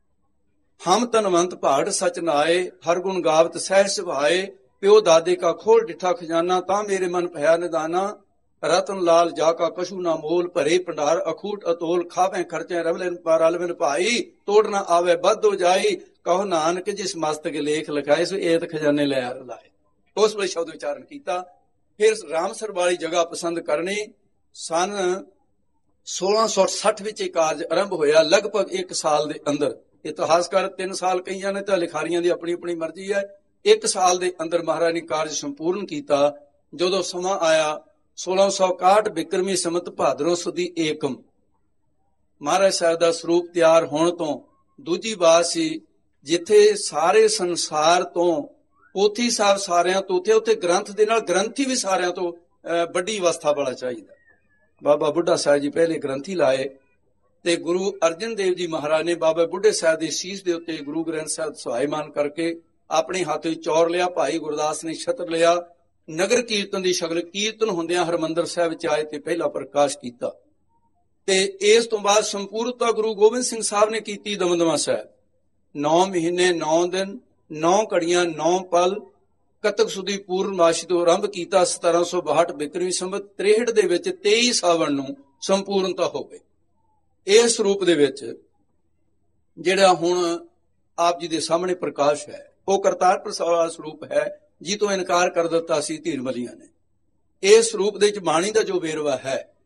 ਹਮ ਤਨਵੰਤ ਪਹਾੜ ਸਚ ਨਾਏ, ਹਰ ਗੁਣ ਗਾਵਤ ਸਹਿ ਸੁਭਾਏ। ਪਿਓ ਦਾਦੇ ਕਾ ਖੋਲ ਡਿਠਾ ਖਜ਼ਾਨਾ, ਤਾਂ ਮੇਰੇ ਮਨ ਭਇਆ ਨਿਦਾਨਾ। ਰਤਨ ਲਾਲ ਜਾ ਕਾ ਕਛੂ ਨਾ ਮੋਲ, ਭਰੇ ਭੰਡਾਰ ਅਖੂਟ ਅਤੋਲ। ਖਾਵੇਂ ਖਰਚੇ ਰਵਲਨ ਰਲਵਨ ਭਾਈ, ਤੋੜ ਨਾ ਆਵੇ ਬੱਧ ਹੋ ਜਾਈ। ਕਹੋ ਨਾਨਕ ਜਿਸ ਮਸਤਕ ਲੇਖ ਲਿਖਾਏ, ਸੋ ਏਤ ਖਜ਼ਾਨੇ ਲੈ ਆ ਲਾਏ। ਉਸ ਵੇਲੇ ਸ਼ਬਦ ਉਚਾਰਨ ਕੀਤਾ। ਫਿਰ ਰਾਮਸਰ ਵਾਲੀ ਜਗ੍ਹਾ ਪਸੰਦ ਕਰਨੀ। ਸਨ ਸੋਲਾਂ ਸੌ ਸੱਠ ਵਿੱਚ ਇਹ ਕਾਰਜ ਆਰੰਭ ਹੋਇਆ। ਲਗਭਗ ਇੱਕ ਸਾਲ ਦੇ ਅੰਦਰ, ਇਤਿਹਾਸਕਾਰ ਤਿੰਨ ਸਾਲ ਕਹੀਆਂ ਨੇ ਤਾਂ ਲਿਖਾਰੀਆਂ ਦੀ ਆਪਣੀ ਆਪਣੀ ਮਰਜ਼ੀ ਹੈ। ਇੱਕ ਸਾਲ ਦੇ ਅੰਦਰ ਮਹਾਰਾਜ ਨੇ ਕਾਰਜ ਸੰਪੂਰਨ ਕੀਤਾ। ਜਦੋਂ ਸਮਾਂ ਆਇਆ ਸੋਲਾਂ ਸੌ ਇਕਾਹਠ ਬਿਕਰਮੀ ਸੰਮਤ ਭਾਦਰੋਂ ਸੁਦੀ ਏਕਮ, ਮਹਾਰਾਜ ਸਾਹਿਬ ਦਾ ਸਰੂਪ ਤਿਆਰ ਹੋਣ ਤੋਂ ਦੂਜੀ ਬਾਤ ਸੀ, ਜਿੱਥੇ ਸਾਰੇ ਸੰਸਾਰ ਤੋਂ ਪੋਥੀ ਸਾਹਿਬ ਸਾਰਿਆਂ ਤੋਂ ਉੱਥੇ, ਉੱਥੇ ਗ੍ਰੰਥ ਦੇ ਨਾਲ ਗ੍ਰੰਥੀ ਵੀ ਸਾਰਿਆਂ ਤੋਂ ਵੱਡੀ ਅਵਸਥਾ ਵਾਲਾ ਚਾਹੀਦਾ। ਬਾਬਾ ਬੁੱਢਾ ਸਾਹਿਬ ਜੀ ਪਹਿਲੇ ਗ੍ਰੰਥੀ ਲਾਏ ਤੇ ਗੁਰੂ ਅਰਜਨ ਦੇਵ ਜੀ ਮਹਾਰਾਜ ਨੇ ਬਾਬਾ ਬੁੱਢੇ ਸਾਹਿਬ ਦੀ ਸੀਸ ਦੇ ਉੱਤੇ ਗੁਰੂ ਗ੍ਰੰਥ ਸਾਹਿਬ ਸਹਾਇਮਾਨ ਕਰਕੇ ਆਪਣੇ ਹੱਥ ਵਿੱਚ ਚੌਰ ਲਿਆ। ਭਾਈ ਗੁਰਦਾਸ ਨੇ ਛਤਰ ਲਿਆ। ਨਗਰ ਕੀਰਤਨ ਦੀ ਸ਼ਕਲ ਕੀਰਤਨ ਹੁੰਦਿਆਂ ਹਰਿਮੰਦਰ ਸਾਹਿਬ ਵਿੱਚ ਆਏ ਤੇ ਪਹਿਲਾ ਪ੍ਰਕਾਸ਼ ਕੀਤਾ। ਤੇ ਇਸ ਤੋਂ ਬਾਅਦ ਸੰਪੂਰਨਤਾ ਗੁਰੂ ਗੋਬਿੰਦ ਸਿੰਘ ਸਾਹਿਬ ਨੇ ਕੀਤੀ। ਦਮਦਮਾ ਸਾਹਿਬ ਨੌ ਮਹੀਨੇ ਨੌ ਦਿਨ ਨੌ ਘੜੀਆਂ ਨੌ ਪਲ ਕਤਕ ਸੁਦੀ ਪੂਰਨਮਾਸ਼ੀ ਤੋਂ ਆਰੰਭ ਕੀਤਾ। ਸਤਾਰਾਂ ਸੌ ਬਾਹਠ ਬਿਕਰਮੀ ਸੰਮਤ ਤ੍ਰੇਹਠ ਦੇ ਵਿੱਚ ਤੇਈ ਸਾਵਣ ਨੂੰ ਸੰਪੂਰਨਤਾ ਹੋ ਗਈ। ਇਸ ਰੂਪ ਦੇ ਵਿੱਚ ਜਿਹੜਾ ਹੁਣ ਆਪ ਜੀ ਦੇ ਸਾਹਮਣੇ ਪ੍ਰਕਾਸ਼ ਹੈ, ਉਹ ਕਰਤਾਰਪੁਰ ਸਾਹਿਬ ਸਰੂਪ ਹੈ, ਜੀ ਤੋਂ ਇਨਕਾਰ ਕਰ ਦਿੱਤਾ ਸੀ ਧੀਰਮਲੀਆਂ ਨੇ। ਇਸ ਰੂਪ ਦੇ ਵਿੱਚ ਬਾਣੀ ਦਾ ਜੋ ਵੇਰਵਾ ਹੈ,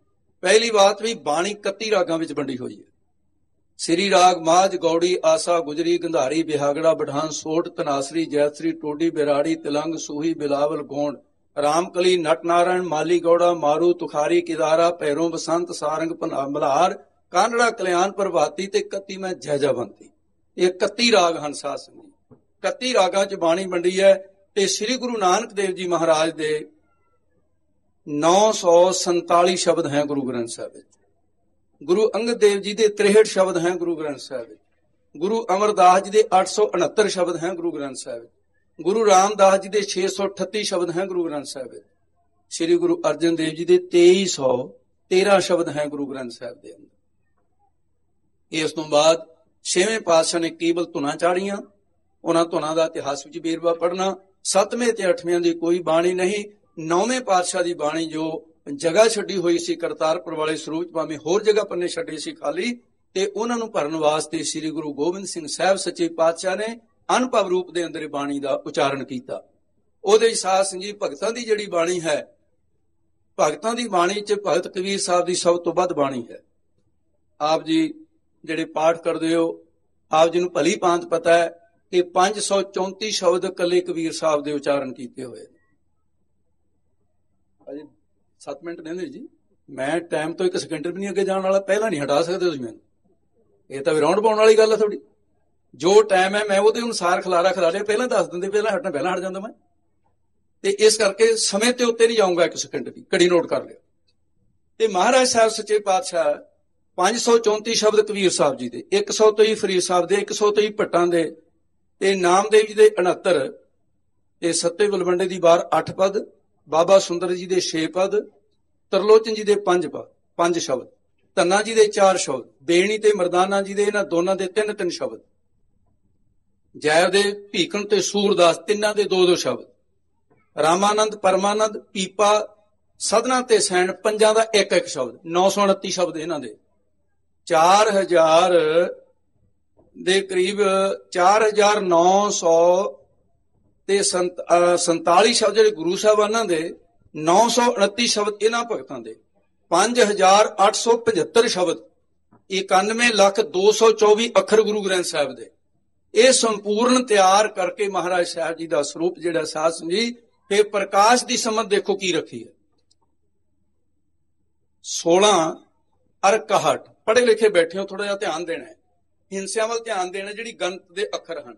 ਪਹਿਲੀ ਬਾਤ ਵੀ ਬਾਣੀ ਇਕੱਤੀ ਰਾਗਾਂ ਵਿੱਚ ਵੰਡੀ ਹੋਈ ਹੈ। ਸ੍ਰੀ ਰਾਗ ਮਾਝ, ਗੌੜੀ, ਆਸਾ, ਗੁਜਰੀ, ਗੰਧਾਰੀ, ਬਿਹਾਗੜਾ, ਬਠਾਨ, ਸੋਟ, ਤਨਾਸਰੀ, ਜੈਸਰੀ, ਟੋਡੀ, ਬਿਰਾੜੀ, ਤਿਲੰਗ, ਸੂਹੀ, ਬਿਲਾਵਲ, ਗੋਂਡ, ਰਾਮਕਲੀ, ਨਟਨਾਰਾਇਣ, ਮਾਲੀ ਗੌੜਾ, ਮਾਰੂ, ਤੁਖਾਰੀ, ਕਿਦਾਰਾ, ਭੈਰੋਂ, ਬਸੰਤ, ਸਾਰੰਗ, ਮਲਹਾਰ, ਕਾਂਡੜਾ, ਕਲਿਆਣ, ਪ੍ਰਭਾਤੀ ਤੇ ਇਕੱਤੀ ਮੈਂ ਜੈਜਾਵੰਤੀ। ਇਹ ਇਕੱਤੀ ਰਾਗ ਹਨ ਸਾਧ ਸੰਗਤ ਜੀ। ਇਕੱਤੀ ਰਾਗਾਂ 'ਚ ਬਾਣੀ ਵੰਡੀ ਹੈ ਤੇ ਸ੍ਰੀ ਗੁਰੂ ਨਾਨਕ ਦੇਵ ਜੀ ਮਹਾਰਾਜ ਦੇ ਨੌ ਸੌ ਸੰਤਾਲੀ ਸ਼ਬਦ ਹੈ ਗੁਰੂ ਗ੍ਰੰਥ ਸਾਹਿਬ ਵਿੱਚ। ਗੁਰੂ ਅੰਗਦ ਦੇਵ ਜੀ ਦੇ ਤ੍ਰੇਹਠ ਸ਼ਬਦ ਹੈ ਗੁਰੂ ਗ੍ਰੰਥ ਸਾਹਿਬ ਵਿੱਚ। ਗੁਰੂ ਅਮਰਦਾਸ ਜੀ ਦੇ ਅੱਠ ਸੌ ਉਨੱਤਰ ਸ਼ਬਦ ਹੈ ਗੁਰੂ ਗ੍ਰੰਥ ਸਾਹਿਬ ਵਿੱਚ। ਗੁਰੂ ਰਾਮਦਾਸ ਜੀ ਦੇ ਛੇ ਸੌ ਅਠੱਤੀ ਸ਼ਬਦ ਹੈ ਗੁਰੂ ਗ੍ਰੰਥ ਸਾਹਿਬ ਵਿੱਚ। ਸ੍ਰੀ ਗੁਰੂ ਅਰਜਨ ਦੇਵ ਜੀ ਦੇ ਤੇਈ ਸੌ ਤੇਰਾਂ ਸ਼ਬਦ ਹੈ ਗੁਰੂ ਗ੍ਰੰਥ ਸਾਹਿਬ ਦੇ ਅੰਦਰ। ਇਸ ਤੋਂ ਬਾਅਦ ਛੇਵੇਂ ਪਾਤਸ਼ਾਹ ਨੇ ਕੇਵਲ ਧੁਨਾਂ ਚਾੜੀਆਂ। ਉਹਨਾਂ ਧੁਨਾਂ ਦਾ ਇਤਿਹਾਸ ਵਿੱਚ ਵੇਰਵਾ ਪੜ੍ਹਨਾ। ਸੱਤਵੇਂ ਤੇ ਅੱਠਵੇਂ ਦੀ ਕੋਈ ਬਾਣੀ ਨਹੀਂ। ਨੌਵੇਂ ਪਾਤਸ਼ਾਹ ਦੀ ਬਾਣੀ ਜੋ ਜਗ੍ਹਾ ਛੱਡੀ ਹੋਈ ਸੀ ਕਰਤਾਰਪੁਰ ਵਾਲੇ ਸਰੂਪ, ਭਾਵੇਂ ਹੋਰ ਜਗ੍ਹਾ ਪੰਨੇ ਛੱਡੇ ਸੀ ਖਾਲੀ, ਤੇ ਉਹਨਾਂ ਨੂੰ ਭਰਨ ਵਾਸਤੇ ਸ੍ਰੀ ਗੁਰੂ ਗੋਬਿੰਦ ਸਿੰਘ ਸਾਹਿਬ ਸੱਚੇ ਪਾਤਸ਼ਾਹ ਨੇ ਅਨੁਭਵ ਰੂਪ ਦੇ ਅੰਦਰ ਬਾਣੀ ਦਾ ਉਚਾਰਨ ਕੀਤਾ। ਉਹਦੇ ਸਾਧ ਸੰਗਤ ਜੀ ਭਗਤਾਂ ਦੀ ਜਿਹੜੀ ਬਾਣੀ ਹੈ, ਭਗਤਾਂ ਦੀ ਬਾਣੀ 'ਚ ਭਗਤ ਕਬੀਰ ਸਾਹਿਬ ਦੀ ਸਭ ਤੋਂ ਵੱਧ ਬਾਣੀ ਹੈ। ਆਪ ਜੀ ਜਿਹੜੇ ਪਾਠ ਕਰਦੇ ਹੋ, ਆਪ ਜੀ ਨੂੰ ਭਲੀ ਭਾਂਤ ਪਤਾ ਹੈ ਕਿ ਪੰਜ ਸੌ ਚੌਂਤੀ ਸ਼ਬਦ ਇਕੱਲੇ ਕਬੀਰ ਸਾਹਿਬ ਦੇ ਉਚਾਰਨ ਕੀਤੇ ਹੋਏ। ਅਜੇ ਸੱਤ ਮਿੰਟ ਰਹਿੰਦੇ ਜੀ, ਮੈਂ ਟਾਈਮ ਤੋਂ ਇੱਕ ਸੈਕਿੰਡ ਵੀ ਨਹੀਂ ਅੱਗੇ ਜਾਣ ਵਾਲਾ। ਪਹਿਲਾਂ ਨਹੀਂ ਹਟਾ ਸਕਦੇ ਤੁਸੀਂ ਮੈਨੂੰ, ਇਹ ਤਾਂ ਵਿਰਾਉਂਡ ਪਾਉਣ ਵਾਲੀ ਗੱਲ ਹੈ ਤੁਹਾਡੀ। ਜੋ ਟਾਈਮ ਹੈ ਮੈਂ ਉਹਦੇ ਅਨੁਸਾਰ ਖਿਲਾਰਾ ਖਿਲਾ ਲਿਆ। ਪਹਿਲਾਂ ਦੱਸ ਦਿੰਦੇ, ਪਹਿਲਾਂ ਹਟਣਾ ਪਹਿਲਾਂ ਹਟ ਜਾਂਦਾ ਮੈਂ, ਤੇ ਇਸ ਕਰਕੇ ਸਮੇਂ ਤੇ ਉੱਤੇ ਨਹੀਂ ਜਾਊਂਗਾ ਇੱਕ ਸੈਕਿੰਡ ਵੀ। ਘੜੀ ਨੋਟ ਕਰ ਲਿਓ। ਤੇ ਮਹਾਰਾਜ ਸਾਹਿਬ ਸੱਚੇ ਪਾਤਸ਼ਾਹ ਪੰਜ ਸੌ ਚੌਂਤੀ ਸ਼ਬਦ ਕਬੀਰ ਸਾਹਿਬ ਜੀ ਦੇ, ਇੱਕ ਸੌ ਤੇਈ ਫਰੀਦ ਸਾਹਿਬ ਦੇ, ਇੱਕ ਸੌ ਤੇਈ ਭੱਟਾਂ ਦੇ, ਤੇ ਨਾਮਦੇਵ ਜੀ ਦੇ ਉਣੱਤਰ, ਤੇ ਸੱਤੇ ਬਲਵੰਡੇ ਦੀ ਵਾਰ ਅੱਠ ਪਦ, ਬਾਬਾ ਸੁੰਦਰ ਜੀ ਦੇ ਛੇ ਪਦ, ਤਰਲੋਚਨ ਜੀ ਦੇ ਪੰਜ ਪਦ ਪੰਜ ਸ਼ਬਦ, ਧੰਨਾ ਜੀ ਦੇ ਚਾਰ ਸ਼ਬਦ, ਬੇਣੀ ਤੇ ਮਰਦਾਨਾ ਜੀ ਦੇ ਇਹਨਾਂ ਦੋਨਾਂ ਦੇ ਤਿੰਨ ਤਿੰਨ ਸ਼ਬਦ, ਜੈ ਦੇ ਭੀਖਣ ਤੇ ਸੂਰਦਾਸ ਤਿੰਨਾਂ ਦੇ ਦੋ ਦੋ ਸ਼ਬਦ, ਰਾਮਾਨੰਦ, ਪਰਮਾਨੰਦ, ਪੀਪਾ, ਸਦਨਾ ਤੇ ਸੈਣ ਪੰਜਾਂ ਦਾ ਇੱਕ ਇੱਕ ਸ਼ਬਦ, ਨੌ ਸੌ ਉਨੱਤੀ ਸ਼ਬਦ ਇਹਨਾਂ ਦੇ। ਚਾਰ ਹਜ਼ਾਰ ਦੇ ਕਰੀਬ ਚਾਰ ਹਜ਼ਾਰ ਨੌ ਸੌ ਤੇ ਸੰਤਾਲੀ ਸ਼ਬਦ ਜਿਹੜੇ ਗੁਰੂ ਸਾਹਿਬਾਨਾਂ ਦੇ, ਨੌ ਸੌ ਉਨੱਤੀ ਸ਼ਬਦ ਇਹਨਾਂ ਭਗਤਾਂ ਦੇ, ਪੰਜ ਹਜ਼ਾਰ ਅੱਠ ਸੌ ਪਝੱਤਰ ਸ਼ਬਦ, ਇਕਾਨਵੇਂ ਲੱਖ ਦੋ ਸੌ ਚੌਵੀ ਅੱਖਰ ਗੁਰੂ ਗ੍ਰੰਥ ਸਾਹਿਬ ਦੇ। ਇਹ ਸੰਪੂਰਨ ਤਿਆਰ ਕਰਕੇ ਮਹਾਰਾਜ ਸਾਹਿਬ ਜੀ ਦਾ ਸਰੂਪ ਜਿਹੜਾ ਸਾਧ ਸੰਗਤ ਜੀ, ਤੇ ਪ੍ਰਕਾਸ਼ ਦੀ ਸਮਝ ਦੇਖੋ ਕੀ ਰੱਖੀ ਹੈ। ਸੋਲਾਂ ਅਰ ਇਕਾਹਠ ਪੜ੍ਹੇ ਲਿਖੇ ਬੈਠੇ ਹੋ, ਥੋੜਾ ਜਿਹਾ ਧਿਆਨ ਦੇਣਾ ਹੈ, ਹਿੰਸਿਆਂ ਵੱਲ ਧਿਆਨ ਦੇਣਾ। ਜਿਹੜੀ ਗਣਤ ਦੇ ਅੱਖਰ ਹਨ,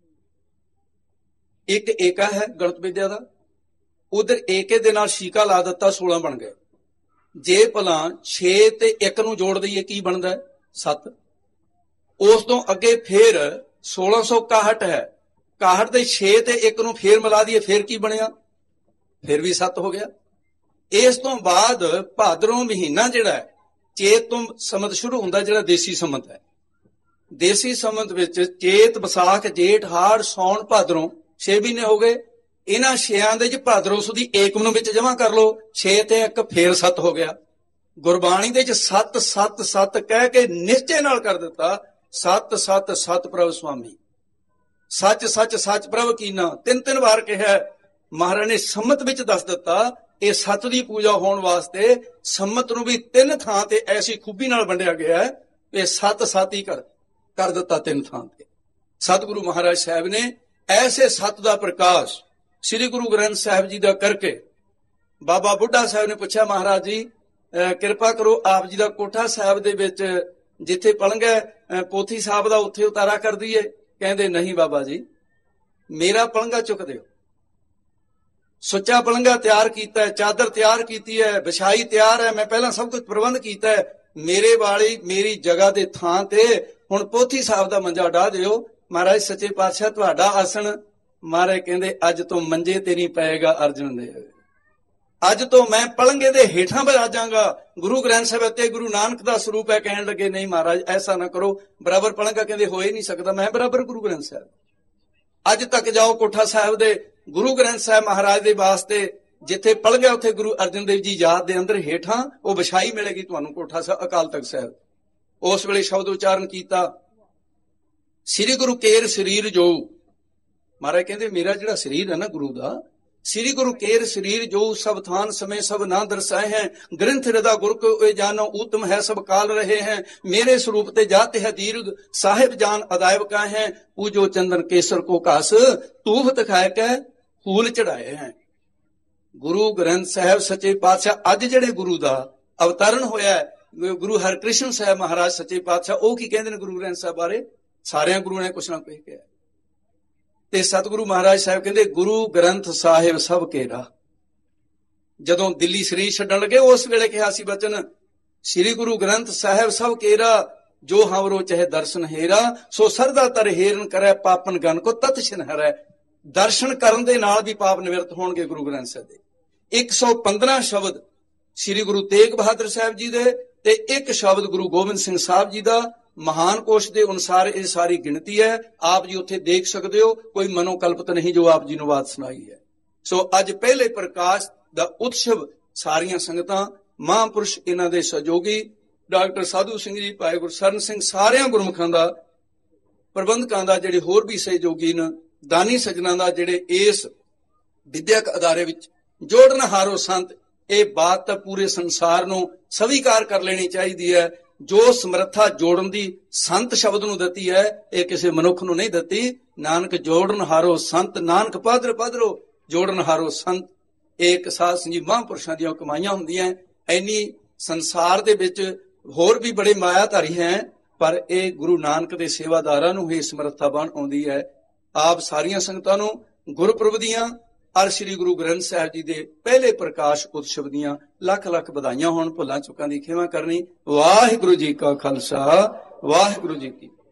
ਇੱਕ ਏਕਾ ਹੈ ਗਣਤ ਵਿਦਿਆ ਦਾ, ਉਧਰ ਏਕੇ ਦੇ ਨਾਲ ਸ਼ੀਕਾ ਲਾ ਦਿੱਤਾ, ਸੋਲਾਂ ਬਣ ਗਏ। ਜੇ ਭਲਾ ਛੇ ਤੇ ਇੱਕ ਨੂੰ ਜੋੜ ਦਈਏ ਕੀ ਬਣਦਾ? ਸੱਤ। ਉਸ ਤੋਂ ਅੱਗੇ ਫੇਰ ਸੋਲਾਂ ਸੌ ਇਕਾਹਠ ਹੈ, ਇਕਾਹਠ ਦੇ ਛੇ ਤੇ ਇੱਕ ਨੂੰ ਫੇਰ ਮਿਲਾ ਦਈਏ, ਫੇਰ ਕੀ ਬਣਿਆ? ਫਿਰ ਵੀ ਸੱਤ ਹੋ ਗਿਆ। ਇਸ ਤੋਂ ਬਾਅਦ ਭਾਦਰੋਂ ਮਹੀਨਾ ਜਿਹੜਾ ਹੈ, ਚੇਤ ਤੋਂ ਸੰਮਤ ਸ਼ੁਰੂ ਹੁੰਦਾ, ਜਿਹੜਾ ਦੇਸੀ ਸੰਮਤ ਹੈ। ਦੇਸੀ ਸੰਮਤ ਵਿੱਚ ਚੇਤ, ਵਿਸਾਖ, ਜੇਠ, ਹਾੜ, ਸੌਣ, ਭਾਦਰੋਂ ਛੇ ਮਹੀਨੇ ਹੋ ਗਏ। ਇਹਨਾਂ ਛੇਆਂ ਦੇ ਚ ਭਾਦਰੋਂ ਸੁਦੀ ਏਕਮ ਨੂੰ ਵਿੱਚ ਜਮ੍ਹਾਂ ਕਰ ਲਓ, ਛੇ ਤੇ ਇੱਕ ਫੇਰ ਸੱਤ ਹੋ ਗਿਆ। ਗੁਰਬਾਣੀ ਦੇ ਚ ਸੱਤ ਸੱਤ ਸੱਤ ਕਹਿ ਕੇ ਨਿਸ਼ਚੇ ਨਾਲ ਕਰ ਦਿੱਤਾ, ਸੱਤ ਸੱਤ ਸੱਤ ਪ੍ਰਭ ਸੁਆਮੀ, ਸੱਚ ਸੱਚ ਸੱਚ ਪ੍ਰਭ ਕੀਨਾ, ਤਿੰਨ ਤਿੰਨ ਵਾਰ ਕਿਹਾ। ਮਹਾਰਾਜ ਨੇ ਸੰਮਤ ਵਿੱਚ ਦੱਸ ਦਿੱਤਾ, ਇਹ ਸੱਤ ਦੀ ਪੂਜਾ ਹੋਣ ਵਾਸਤੇ ਸੰਮਤ ਨੂੰ ਵੀ ਤਿੰਨ ਥਾਂ ਤੇ ਐਸੀ ਖੂਬੀ ਨਾਲ ਵੰਡਿਆ ਗਿਆ ਹੈ, ਇਹ ਸੱਤ ਸੱਤ ਹੀ ਕਰ ਕਰ ਦਿੱਤਾ ਤਿੰਨ ਥਾਂ ਤੇ। ਸਤਿਗੁਰੂ ਮਹਾਰਾਜ ਸਾਹਿਬ ਨੇ ਐਸੇ ਸੱਤ ਦਾ ਪ੍ਰਕਾਸ਼ ਸ੍ਰੀ ਗੁਰੂ ਗ੍ਰੰਥ ਸਾਹਿਬ ਜੀ ਦਾ ਕਰਕੇ, ਬਾਬਾ ਬੁੱਢਾ ਸਾਹਿਬ ਨੇ ਪੁੱਛਿਆ, ਮਹਾਰਾਜ ਜੀ ਕਿਰਪਾ ਕਰੋ, ਆਪ ਜੀ ਦਾ ਕੋਠਾ ਸਾਹਿਬ ਦੇ ਵਿੱਚ ਜਿੱਥੇ ਪਲੰਘ ਹੈ ਪੋਥੀ ਸਾਹਿਬ ਦਾ, ਉੱਥੇ ਉਤਾਰਾ ਕਰ ਦਈਏ? ਕਹਿੰਦੇ ਨਹੀਂ ਬਾਬਾ ਜੀ, ਮੇਰਾ ਪਲੰਘਾ ਚੁੱਕ ਦਿਓ। ਸੁੱਚਾ ਪਲੰਘਾ ਤਿਆਰ ਕੀਤਾ ਹੈ, ਚਾਦਰ ਤਿਆਰ ਕੀਤੀ ਹੈ, ਵਿਛਾਈ ਤਿਆਰ ਹੈ, ਮੈਂ ਪਹਿਲਾਂ ਸਭ ਕੁਝ ਪ੍ਰਬੰਧ ਕੀਤਾ ਹੈ, ਮੇਰੇ ਵਾਲੀ ਮੇਰੀ ਜਗ੍ਹਾ ਦੇ ਥਾਂ ਤੇ ਹੁਣ ਪੋਥੀ ਸਾਹਿਬ ਦਾ ਮੰਜਾ ਢਾ ਦਿਓ। ਮਹਾਰਾਜ ਸੱਚੇ ਪਾਤਸ਼ਾਹ ਤੁਹਾਡਾ ਆਸਣ। ਮਹਾਰਾਜ ਕਹਿੰਦੇ ਅੱਜ ਤੋਂ ਮੰਜੇ ਤੇ ਨਹੀਂ ਪਏਗਾ ਅਰਜਨ ਦੇ, ਅੱਜ ਤੋਂ ਮੈਂ ਪਲੰਘੇ ਦੇ ਹੇਠਾਂ ਬਿਰਾਜਾਂਗਾ। ਗੁਰੂ ਗ੍ਰੰਥ ਸਾਹਿਬ ਤੇ ਗੁਰੂ ਨਾਨਕ ਦਾ ਸਰੂਪ ਹੈ। ਕਹਿਣ ਲੱਗੇ ਨਹੀਂ ਮਹਾਰਾਜ ਐਸਾ ਨਾ ਕਰੋ, ਬਰਾਬਰ ਪਲੰਘਾ ਕਹਿੰਦੇ ਹੋ ਹੀ ਨਹੀਂ ਸਕਦਾ, ਮੈਂ ਬਰਾਬਰ ਗੁਰੂ ਗ੍ਰੰਥ ਸਾਹਿਬ। ਅੱਜ ਤੱਕ ਜਾਓ ਕੋਠਾ ਸਾਹਿਬ ਦੇ, ਗੁਰੂ ਗ੍ਰੰਥ ਸਾਹਿਬ ਮਹਾਰਾਜ ਦੇ ਵਾਸਤੇ ਜਿੱਥੇ ਪਲੰਘਾ ਉੱਥੇ ਗੁਰੂ ਅਰਜਨ ਦੇਵ ਜੀ ਯਾਦ ਦੇ ਅੰਦਰ ਹੇਠਾਂ ਉਹ ਵਿਛਾਈ ਮਿਲੇਗੀ ਤੁਹਾਨੂੰ, ਕੋਠਾ ਸਾਹਿਬ ਅਕਾਲ ਤਖਤ ਸਾਹਿਬ। ਉਸ ਵੇਲੇ ਸ਼ਬਦ ਉਚਾਰਨ ਕੀਤਾ, ਸ੍ਰੀ ਗੁਰੂ ਕੇਰ ਸਰੀਰ ਜੋ। ਮਹਾਰਾਜ ਕਹਿੰਦੇ ਮੇਰਾ ਜਿਹੜਾ ਸਰੀਰ ਹੈ ਨਾ ਗੁਰੂ ਦਾ, श्री गुरु केर शरीर जो सब थान समय सब ना दर्शाए हैं, ग्रंथ हृदय गुरु को वे जानो उत्तम है सब काल रहे हैं, मेरे स्वरूप ते जाते है दीर्घ साहिब जान अदायब का है, पूजो चंदन केसर को कास तूफ तखाए के फूल चढ़ाए हैं। गुरु ग्रंथ साहिब सच्चे पातशाह अज जेड़े गुरु दा अवतरण होया गुरु हरकृष्ण साहब महाराज सच्चे पातशाह, ਉਹ ਕੀ ਕਹਿੰਦੇ ਨੇ ਗੁਰੂ ਗ੍ਰੰਥ ਸਾਹਿਬ ਬਾਰੇ? ਸਾਰਿਆਂ ਗੁਰੂਆਂ ਨੇ ਕੁਛ ਨਾ ਕੁਛ ਕਿਹਾ। ਤੇ ਸਤਿਗੁਰੂ ਮਹਾਰਾਜ ਸਾਹਿਬ ਕਹਿੰਦੇ ਗੁਰੂ ਗ੍ਰੰਥ ਸਾਹਿਬ ਸਭ ਕੇਰਾ। ਜਦੋਂ ਦਿੱਲੀ ਸਰੀਰ ਛੱਡਣ ਲੱਗੇ ਉਸ ਵੇਲੇ ਕਿਹਾ ਸੀ ਬਚਨ, ਸ੍ਰੀ ਗੁਰੂ ਗ੍ਰੰਥ ਸਾਹਿਬ ਸਭ ਕੇਰਾ, ਜੋ ਹਮਰੋ ਚਾਹੇ ਦਰਸ਼ਨ ਹੇਰਾ, ਸੋ ਸਰਦਾ ਤਰ ਹੇਰਨ ਕਰੈ ਪਾਪਨ ਗਨ ਕੋ ਤਤ ਛਿਨ ਹਰੈ। ਦਰਸ਼ਨ ਕਰਨ ਦੇ ਨਾਲ ਵੀ ਪਾਪ ਨਿਵਰਤ ਹੋਣਗੇ ਗੁਰੂ ਗ੍ਰੰਥ ਸਾਹਿਬ ਦੇ। ਇੱਕ ਸੌ ਪੰਦਰਾਂ ਸ਼ਬਦ ਸ੍ਰੀ ਗੁਰੂ ਤੇਗ ਬਹਾਦਰ ਸਾਹਿਬ ਜੀ ਦੇ ਤੇ ਇੱਕ ਸ਼ਬਦ ਗੁਰੂ ਗੋਬਿੰਦ ਸਿੰਘ ਸਾਹਿਬ ਜੀ ਦਾ। ਮਹਾਨ ਕੋਸ਼ ਦੇ ਅਨੁਸਾਰ ਇਹ ਸਾਰੀ ਗਿਣਤੀ ਹੈ। ਆਪ ਜੀ ਉੱਥੇ ਦੇਖ ਸਕਦੇ ਹੋ, ਕੋਈ ਮਨੋਕਲਪਤ ਨਹੀਂ ਜੋ ਆਪ ਜੀ ਨੂੰ ਬਾਤ ਸੁਣਾਈ ਹੈ। ਸੋ ਅੱਜ ਪਹਿਲੇ ਪ੍ਰਕਾਸ਼ ਦਾ ਉਤਸਵ ਸਾਰੀਆਂ ਸੰਗਤਾਂ, ਮਹਾਂਪੁਰਸ਼, ਇਹਨਾਂ ਦੇ ਸਹਿਯੋਗੀ ਡਾਕਟਰ ਸਾਧੂ ਸਿੰਘ ਜੀ, ਭਾਈ ਗੁਰਸਰਨ ਸਿੰਘ, ਸਾਰਿਆਂ ਗੁਰਮੁਖਾਂ ਦਾ, ਪ੍ਰਬੰਧਕਾਂ ਦਾ, ਜਿਹੜੇ ਹੋਰ ਵੀ ਸਹਿਯੋਗੀ ਨੇ, ਦਾਨੀ ਸੱਜਣਾਂ ਦਾ, ਜਿਹੜੇ ਇਸ ਵਿਦਿਅਕ ਅਦਾਰੇ ਵਿੱਚ ਜੋੜਨ ਹਾਰੋ ਸੰਤ, ਇਹ ਬਾਤ ਤਾਂ ਪੂਰੇ ਸੰਸਾਰ ਨੂੰ ਸਵੀਕਾਰ ਕਰ ਲੈਣੀ ਚਾਹੀਦੀ ਹੈ। ਜੋ ਸਮਰੱਥਾ ਜੋੜਨ ਦੀ ਸੰਤ ਸ਼ਬਦ ਨੂੰ ਦਿੱਤੀ ਹੈ, ਇਹ ਕਿਸੇ ਮਨੁੱਖ ਨੂੰ ਨਹੀਂ ਦਿੱਤੀ। ਨਾਨਕ ਜੋੜਨ ਹਾਰੋ ਸੰਤ, ਨਾਨਕ ਪਾਦਰ ਪਾਦਰੋ ਜੋੜਨ ਹਾਰੋ ਸੰਤ। ਇਹ ਇੱਕ ਸਾਧ ਸੰਗਤ ਮਹਾਂਪੁਰਸ਼ਾਂ ਦੀਆਂ ਕਮਾਈਆਂ ਹੁੰਦੀਆਂ। ਐਨੀ ਸੰਸਾਰ ਦੇ ਵਿੱਚ ਹੋਰ ਵੀ ਬੜੇ ਮਾਇਆਧਾਰੀ ਹੈ, ਪਰ ਇਹ ਗੁਰੂ ਨਾਨਕ ਦੇ ਸੇਵਾਦਾਰਾਂ ਨੂੰ ਹੀ ਸਮਰੱਥਾ ਬਣ ਆਉਂਦੀ ਹੈ। ਆਪ ਸਾਰੀਆਂ ਸੰਗਤਾਂ ਨੂੰ ਗੁਰਪੁਰਬ ਦੀਆਂ ਔਰ ਸ੍ਰੀ ਗੁਰੂ ਗ੍ਰੰਥ ਸਾਹਿਬ ਜੀ ਦੇ ਪਹਿਲੇ ਪ੍ਰਕਾਸ਼ ਉਤਸਵ ਦੀਆਂ ਲੱਖ ਲੱਖ ਵਧਾਈਆਂ ਹੋਣ। ਭੁੱਲਾਂ ਚੁੱਕਾਂ ਦੀ ਖਿਮਾ ਕਰਨੀ। ਵਾਹਿਗੁਰੂ ਜੀ ਕਾ ਖਾਲਸਾ, ਵਾਹਿਗੁਰੂ ਜੀ ਕੀ